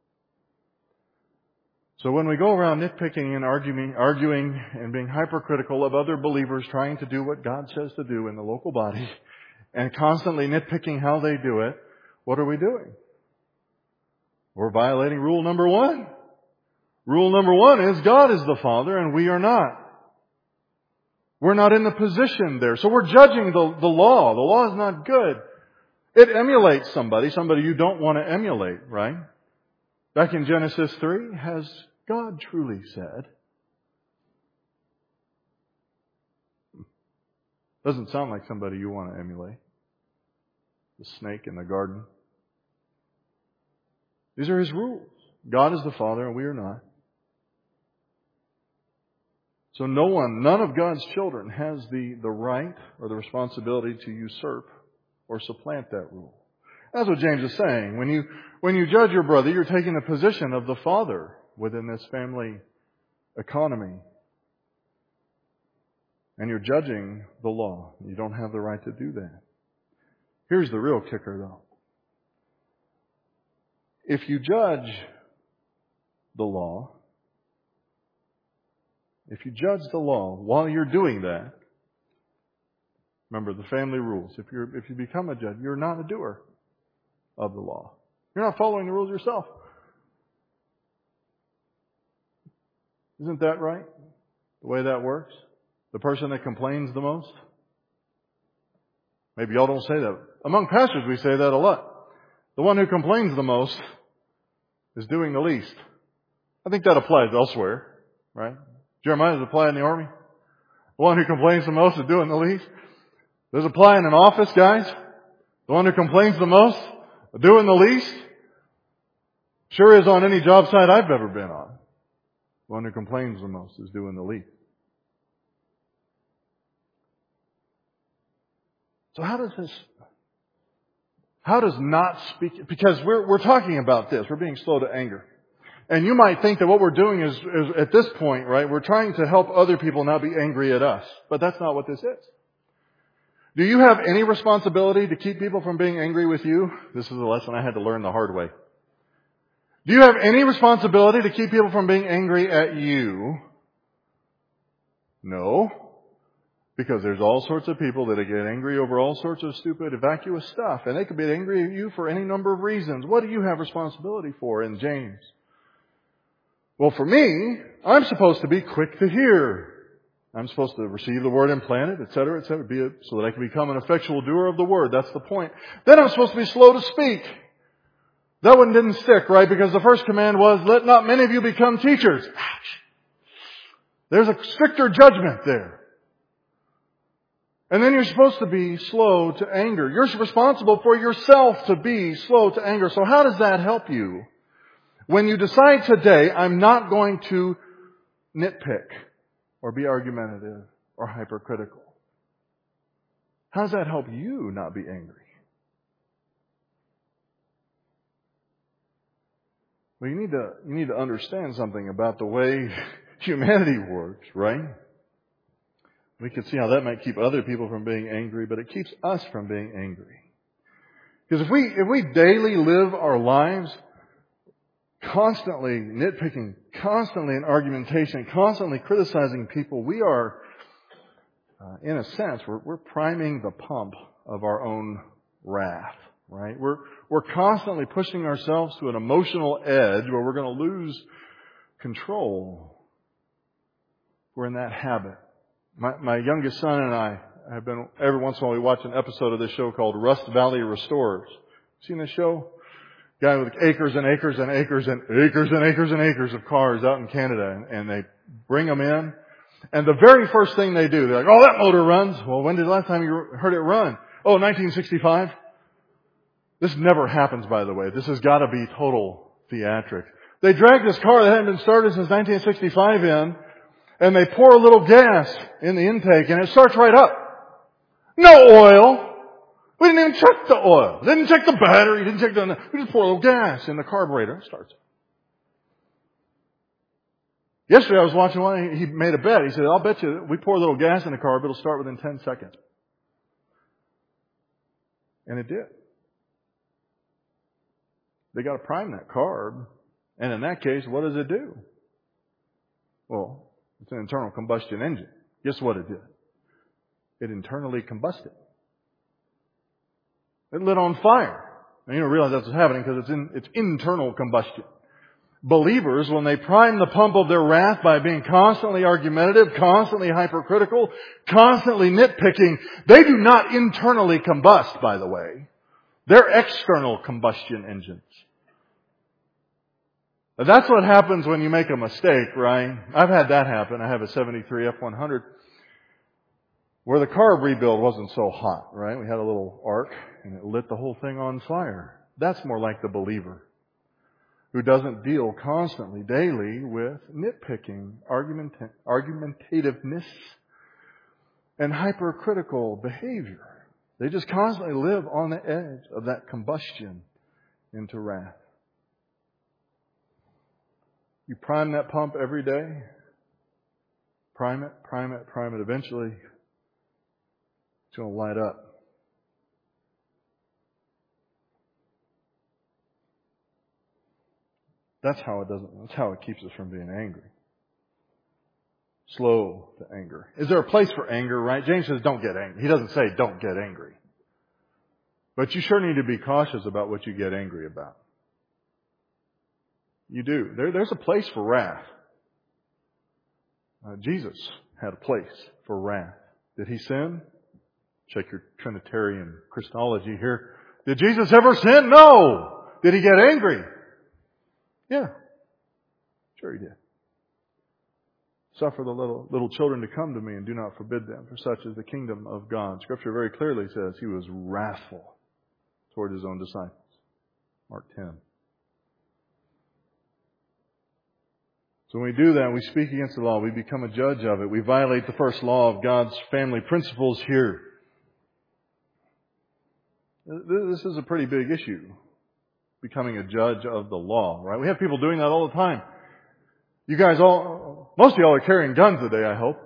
So when we go around nitpicking and arguing and being hypercritical of other believers trying to do what God says to do in the local body, and constantly nitpicking how they do it, what are we doing? We're violating rule number one. Rule number one is God is the Father and we are not. We're not in the position there. So we're judging the law. The law is not good. It emulates somebody you don't want to emulate, right? Back in Genesis 3, has God truly said? Doesn't sound like somebody you want to emulate. The snake in the garden. These are His rules. God is the Father and we are not. So none of God's children has the right or the responsibility to usurp or supplant that rule. That's what James is saying. When you judge your brother, you're taking the position of the father within this family economy. And you're judging the law. You don't have the right to do that. Here's the real kicker, though. If you judge the law, while you're doing that, remember the family rules. If you become a judge, you're not a doer of the law. You're not following the rules yourself. Isn't that right? The way that works? The person that complains the most? Maybe y'all don't say that. Among pastors we say that a lot. The one who complains the most is doing the least. I think that applies elsewhere, right? Jeremiah, does it apply in the army? The one who complains the most is doing the least. Does it apply in an office, guys? The one who complains the most, doing the least? Sure is on any job site I've ever been on. The one who complains the most is doing the least. So how does not speak, because we're talking about this, we're being slow to anger. And you might think that what we're doing is at this point, right, we're trying to help other people not be angry at us. But that's not what this is. Do you have any responsibility to keep people from being angry with you? This is a lesson I had to learn the hard way. Do you have any responsibility to keep people from being angry at you? No. Because there's all sorts of people that get angry over all sorts of stupid, vacuous stuff. And they could be angry at you for any number of reasons. What do you have responsibility for in James? Well, for me, I'm supposed to be quick to hear. I'm supposed to receive the word and plant it, etc., so that I can become an effectual doer of the word. That's the point. Then I'm supposed to be slow to speak. That one didn't stick, right? Because the first command was, let not many of you become teachers. Ouch. There's a stricter judgment there. And then you're supposed to be slow to anger. You're responsible for yourself to be slow to anger. So how does that help you? When you decide today, I'm not going to nitpick or be argumentative or hypercritical. How does that help you not be angry? Well, you need to understand something about the way humanity works, right? We can see how that might keep other people from being angry, but it keeps us from being angry. Because if we daily live our lives constantly nitpicking, constantly in argumentation, constantly criticizing people, we are, in a sense, we're priming the pump of our own wrath, right? We're constantly pushing ourselves to an emotional edge where we're going to lose control. We're in that habit. My youngest son and I have been, every once in a while we watch an episode of this show called Rust Valley Restorers. Seen this show? Guy with acres and acres and acres and acres and acres and acres of cars out in Canada, and they bring them in. And the very first thing they do, they're like, oh, that motor runs. Well, when did the last time you heard it run? Oh, 1965. This never happens, by the way. This has got to be total theatrics. They drag this car that hadn't been started since 1965 in, and they pour a little gas in the intake, and it starts right up. No oil. We didn't even check the oil. Didn't check the battery. Didn't check we just pour a little gas in the carburetor. It starts. Yesterday I was watching one. He made a bet. He said, I'll bet you we pour a little gas in the car, but it'll start within 10 seconds. And it did. They got to prime that carb. And in that case, what does it do? Well, it's an internal combustion engine. Guess what it did? It internally combusted. It lit on fire. Now, you don't realize that's what's happening because it's internal combustion. Believers, when they prime the pump of their wrath by being constantly argumentative, constantly hypercritical, constantly nitpicking, they do not internally combust, by the way. They're external combustion engines. That's what happens when you make a mistake, right? I've had that happen. I have a 73 F100 where the carb rebuild wasn't so hot, right? We had a little arc and it lit the whole thing on fire. That's more like the believer who doesn't deal constantly, daily with nitpicking, argumentativeness, and hypercritical behavior. They just constantly live on the edge of that combustion into wrath. You prime that pump every day. Prime it. Eventually, it's going to light up. That's how it keeps us from being angry. Slow to anger. Is there a place for anger, right? James says don't get angry. He doesn't say don't get angry. But you sure need to be cautious about what you get angry about. You do. There's a place for wrath. Jesus had a place for wrath. Did he sin? Check your Trinitarian Christology here. Did Jesus ever sin? No. Did he get angry? Yeah. Sure he did. Suffer the little children to come to me and do not forbid them, for such is the kingdom of God. Scripture very clearly says he was wrathful toward his own disciples. Mark 10. So when we do that, we speak against the law. We become a judge of it. We violate the first law of God's family principles here. This is a pretty big issue, becoming a judge of the law, right? We have people doing that all the time. You guys most of y'all are carrying guns today, I hope.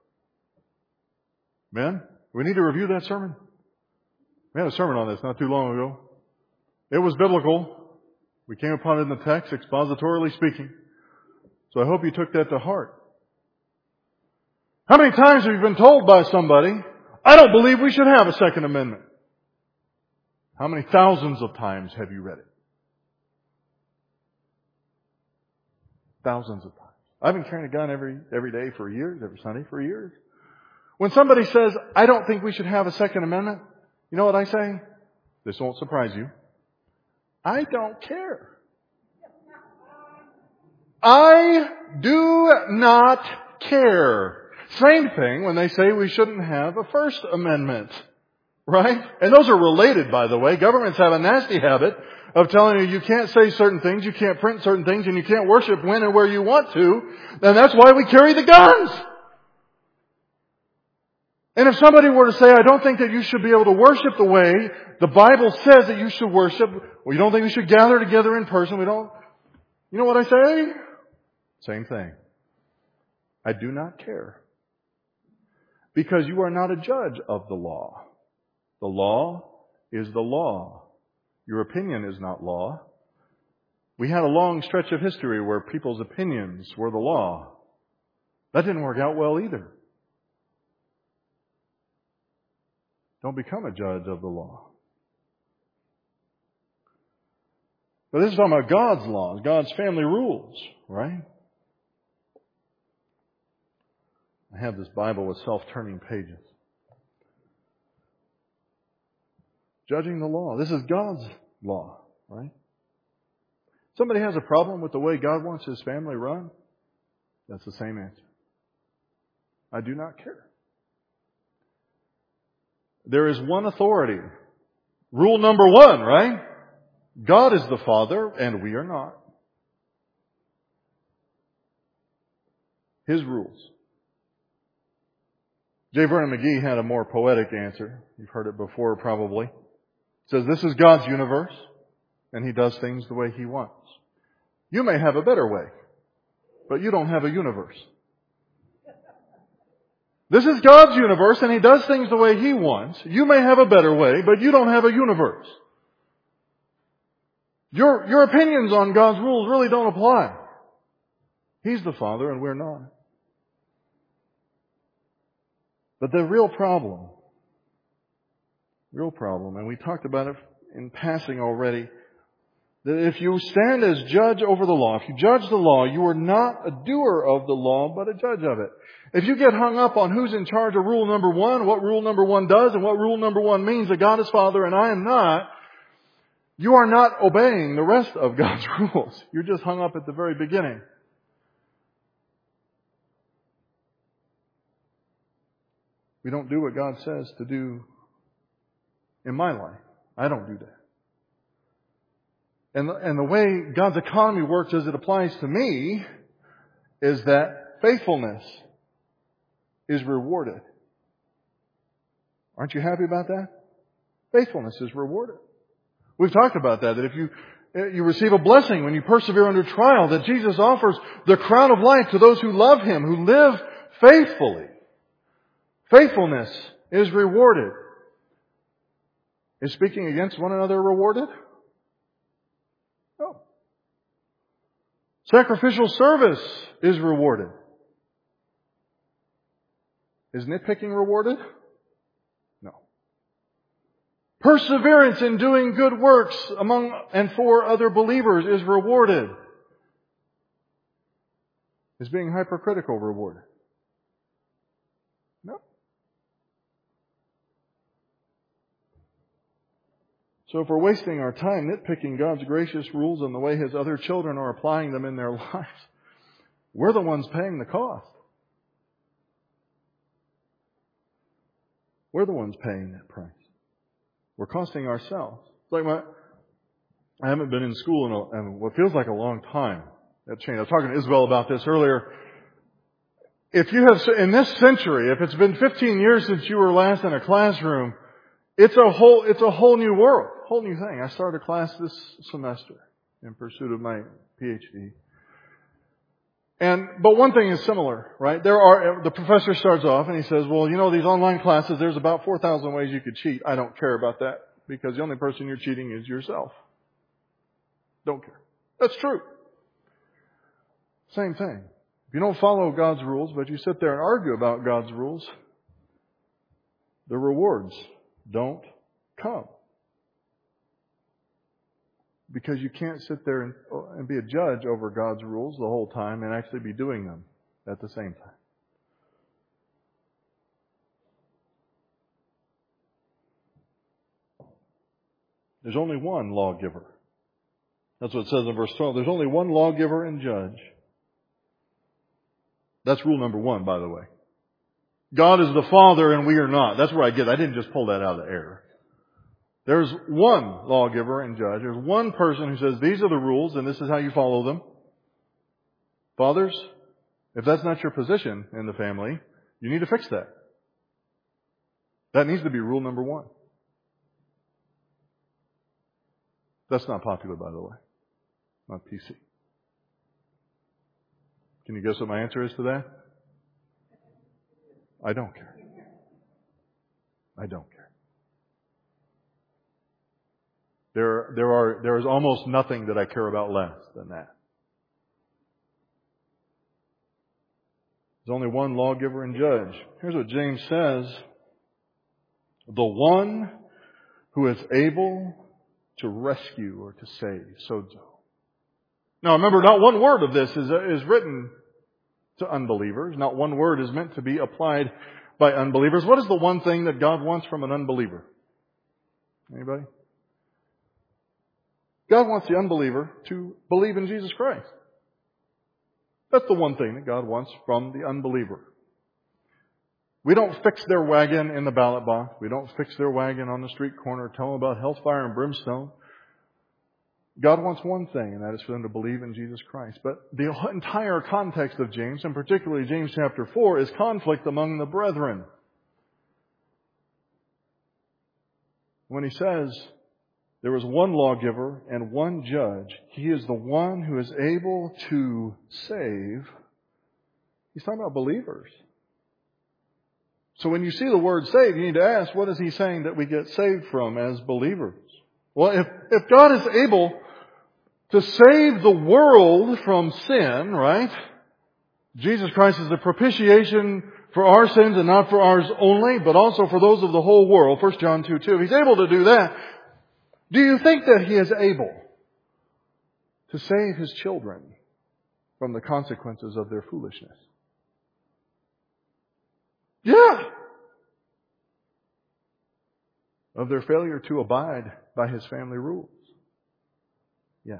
Men, we need to review that sermon. We had a sermon on this not too long ago. It was biblical. We came upon it in the text, expositorily speaking. So I hope you took that to heart. How many times have you been told by somebody, I don't believe we should have a Second Amendment? How many thousands of times have you read it? Thousands of times. I've been carrying a gun every day for years, every Sunday for years. When somebody says, I don't think we should have a Second Amendment, you know what I say? This won't surprise you. I don't care. I do not care. Same thing when they say we shouldn't have a First Amendment. Right? And those are related, by the way. Governments have a nasty habit of telling you can't say certain things, you can't print certain things, and you can't worship when and where you want to. And that's why we carry the guns. And if somebody were to say, I don't think that you should be able to worship the way the Bible says that you should worship, well, you don't think we should gather together in person, you know what I say? Same thing. I do not care. Because you are not a judge of the law. The law is the law. Your opinion is not law. We had a long stretch of history where people's opinions were the law. That didn't work out well either. Don't become a judge of the law. But this is talking about God's laws, God's family rules, right? I have this Bible with self-turning pages. Judging the law. This is God's law, right? Somebody has a problem with the way God wants His family run? That's the same answer. I do not care. There is one authority. Rule number one, right? God is the Father and we are not. His rules. J. Vernon McGee had a more poetic answer. You've heard it before probably. It says, this is God's universe and He does things the way He wants. You may have a better way, but you don't have a universe. This is God's universe and He does things the way He wants. You may have a better way, but you don't have a universe. Your opinions on God's rules really don't apply. He's the Father and we're not. But the real problem, and we talked about it in passing already, that if you stand as judge over the law, if you judge the law, you are not a doer of the law, but a judge of it. If you get hung up on who's in charge of rule number one, what rule number one does, and what rule number one means, that God is Father and I am not, you are not obeying the rest of God's rules. You're just hung up at the very beginning. We don't do what God says to do in my life. I don't do that. And the way God's economy works as it applies to me is that faithfulness is rewarded. Aren't you happy about that? Faithfulness is rewarded. We've talked about that if you receive a blessing when you persevere under trial, that Jesus offers the crown of life to those who love Him, who live faithfully. Faithfulness is rewarded. Is speaking against one another rewarded? No. Sacrificial service is rewarded. Is nitpicking rewarded? No. Perseverance in doing good works among and for other believers is rewarded. Is being hypercritical rewarded? No. So if we're wasting our time nitpicking God's gracious rules and the way His other children are applying them in their lives, we're the ones paying the cost. We're the ones paying that price. We're costing ourselves. It's like I haven't been in school in what feels like a long time. That changed. I was talking to Isabel about this earlier. If you have, in this century, if it's been 15 years since you were last in a classroom, it's a whole new world, whole new thing. I started a class this semester in pursuit of my PhD. But one thing is similar, right? The professor starts off and he says, well, you know, these online classes, there's about 4,000 ways you could cheat. I don't care about that because the only person you're cheating is yourself. Don't care. That's true. Same thing. If you don't follow God's rules, but you sit there and argue about God's rules, the rewards don't come. Because you can't sit there and be a judge over God's rules the whole time and actually be doing them at the same time. There's only one lawgiver. That's what it says in verse 12. There's only one lawgiver and judge. That's rule number one, by the way. God is the Father and we are not. That's where I get it. I didn't just pull that out of the air. There's one lawgiver and judge. There's one person who says, these are the rules and this is how you follow them. Fathers, if that's not your position in the family, you need to fix that. That needs to be rule number one. That's not popular, by the way. Not PC. Can you guess what my answer is to that? I don't care. I don't care. There is almost nothing that I care about less than that. There's only one lawgiver and judge. Here's what James says. The one who is able to rescue or to save. Sozo. Now remember, not one word of this is written to unbelievers. Not one word is meant to be applied by unbelievers. What is the one thing that God wants from an unbeliever? Anybody? God wants the unbeliever to believe in Jesus Christ. That's the one thing that God wants from the unbeliever. We don't fix their wagon in the ballot box. We don't fix their wagon on the street corner, tell them about hellfire and brimstone. God wants one thing, and that is for them to believe in Jesus Christ. But the entire context of James, and particularly James chapter 4, is conflict among the brethren. When he says there was one lawgiver and one judge, he is the one who is able to save. He's talking about believers. So when you see the word save, you need to ask, what is he saying that we get saved from as believers? Well, if God is able to save the world from sin, right? Jesus Christ is the propitiation for our sins, and not for ours only, but also for those of the whole world. 1 John 2:2. If He's able to do that, do you think that He is able to save His children from the consequences of their foolishness? Yeah. Of their failure to abide by His family rules? Yes.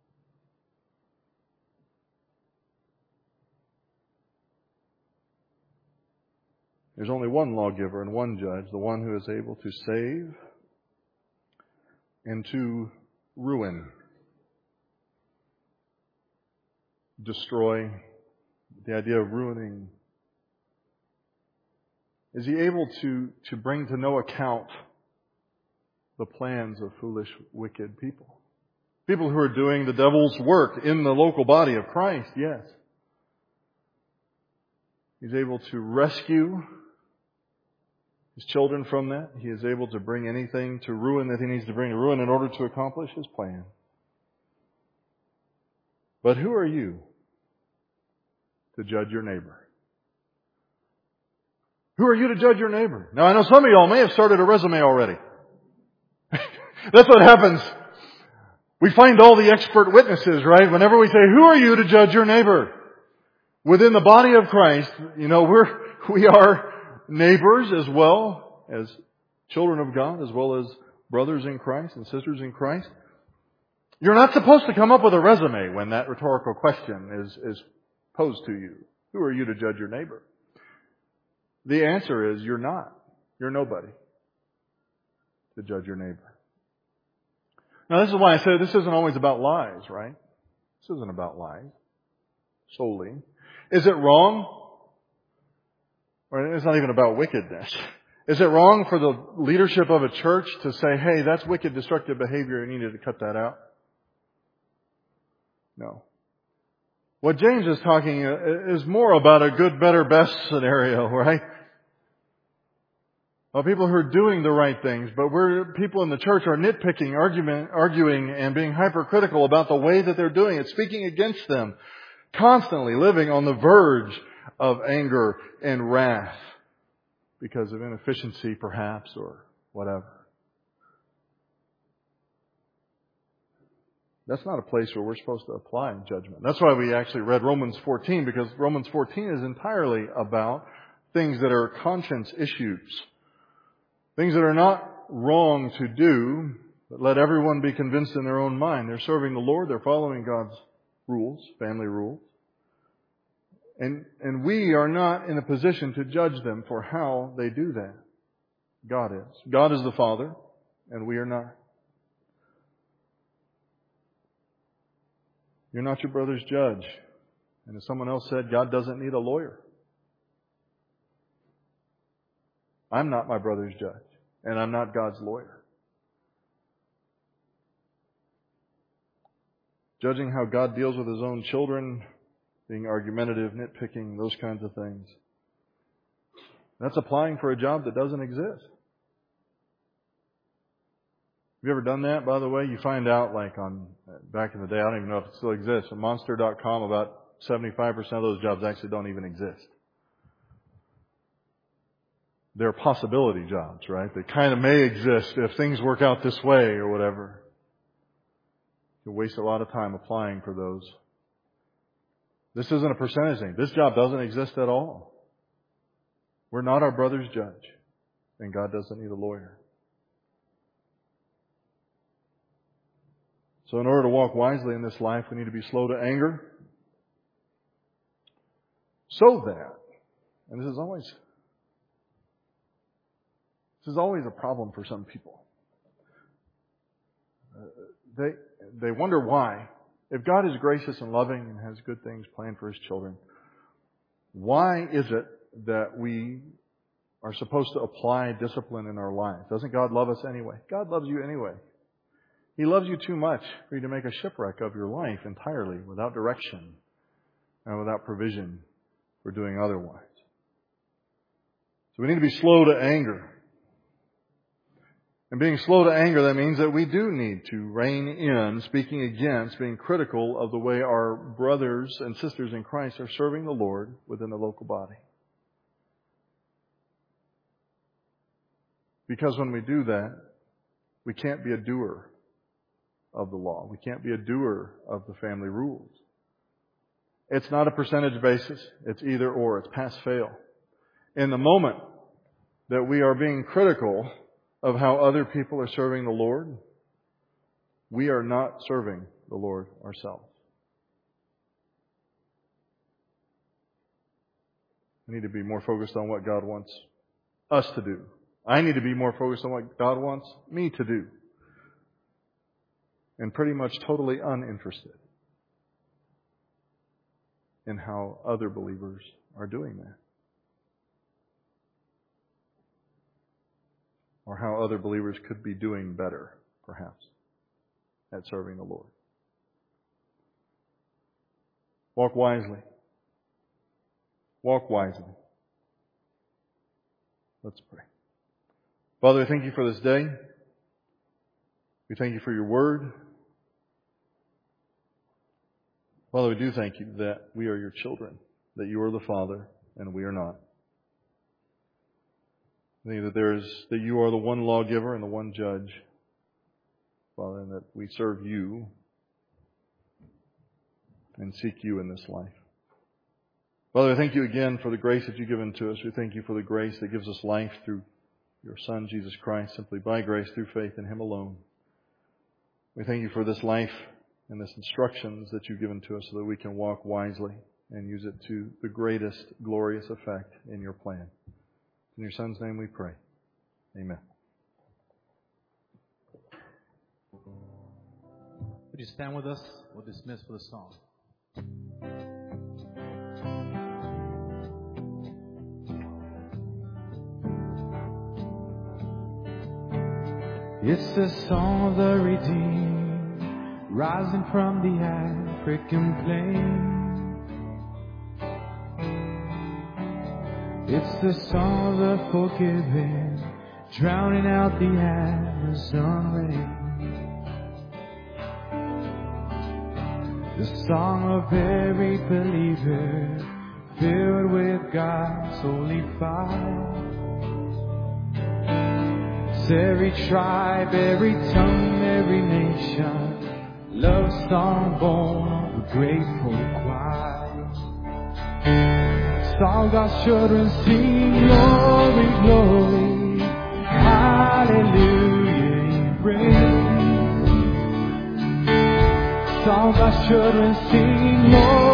There's only one lawgiver and one judge, the one who is able to save and to ruin, destroy. The idea of ruining. Is He able to bring to no account the plans of foolish, wicked people? People who are doing the devil's work in the local body of Christ, yes. He's able to rescue His children from that. He is able to bring anything to ruin that He needs to bring to ruin in order to accomplish His plan. But who are you to judge your neighbor? Who are you to judge your neighbor? Now, I know some of y'all may have started a resume already. That's what happens. We find all the expert witnesses, right? Whenever we say, who are you to judge your neighbor? Within the body of Christ, we are neighbors as well as children of God, as well as brothers in Christ and sisters in Christ. You're not supposed to come up with a resume when that rhetorical question is posed to you. Who are you to judge your neighbor? The answer is you're not. You're nobody to judge your neighbor. Now, this is why I said this isn't always about lies, right? This isn't about lies solely. Is it wrong? Or it's not even about wickedness. Is it wrong for the leadership of a church to say, hey, that's wicked, destructive behavior, you needed to cut that out? No. What James is talking is more about a good, better, best scenario, right? Well, people who are doing the right things, but people in the church are nitpicking, arguing, and being hypercritical about the way that they're doing it, speaking against them, constantly living on the verge of anger and wrath because of inefficiency, perhaps, or whatever. That's not a place where we're supposed to apply judgment. That's why we actually read Romans 14, because Romans 14 is entirely about things that are conscience issues. Things that are not wrong to do, but let everyone be convinced in their own mind. They're serving the Lord. They're following God's rules, family rules. And we are not in a position to judge them for how they do that. God is. God is the Father, and we are not. You're not your brother's judge. And as someone else said, God doesn't need a lawyer. I'm not my brother's judge, and I'm not God's lawyer. Judging how God deals with His own children, being argumentative, nitpicking, those kinds of things. That's applying for a job that doesn't exist. you ever done that, by the way? You find out, like back in the day, I don't even know if it still exists, on Monster.com, about 75% of those jobs actually don't even exist. They're possibility jobs, right? They kind of may exist if things work out this way or whatever. You waste a lot of time applying for those. This isn't a percentage thing. This job doesn't exist at all. We're not our brother's judge, and God doesn't need a lawyer. So in order to walk wisely in this life, we need to be slow to anger, so that, and this is always a problem for some people. They wonder why. If God is gracious and loving and has good things planned for His children, why is it that we are supposed to apply discipline in our life? Doesn't God love us anyway? God loves you anyway. He loves you too much for you to make a shipwreck of your life entirely without direction and without provision for doing otherwise. So we need to be slow to anger. And being slow to anger, that means that we do need to rein in, speaking against, being critical of the way our brothers and sisters in Christ are serving the Lord within the local body. Because when we do that, we can't be a doer of the law. We can't be a doer of the family rules. It's not a percentage basis. It's either or. It's pass-fail. In the moment that we are being critical of how other people are serving the Lord, we are not serving the Lord ourselves. We need to be more focused on what God wants us to do. I need to be more focused on what God wants me to do. And pretty much totally uninterested in how other believers are doing that. Or how other believers could be doing better, perhaps, at serving the Lord. Walk wisely. Walk wisely. Let's pray. Father, I thank You for this day. We thank You for Your word. Father, we do thank You that we are Your children, that You are the Father and we are not. I think that You are the one lawgiver and the one judge, Father, and that we serve You and seek You in this life. Father, I thank You again for the grace that You've given to us. We thank You for the grace that gives us life through Your Son, Jesus Christ, simply by grace through faith in Him alone. We thank You for this life and this instructions that You've given to us so that we can walk wisely and use it to the greatest glorious effect in Your plan. In Your Son's name we pray. Amen. Would you stand with us? We'll dismiss for the song. It's the song of the redeemed, rising from the African plain. It's the song of the forgiven, drowning out the Amazon rain. The song of every believer, filled with God's holy fire. It's every tribe, every tongue, every nation, love song born of a grateful choir. All God's children sing glory, glory, hallelujah, praise. All God's children sing glory.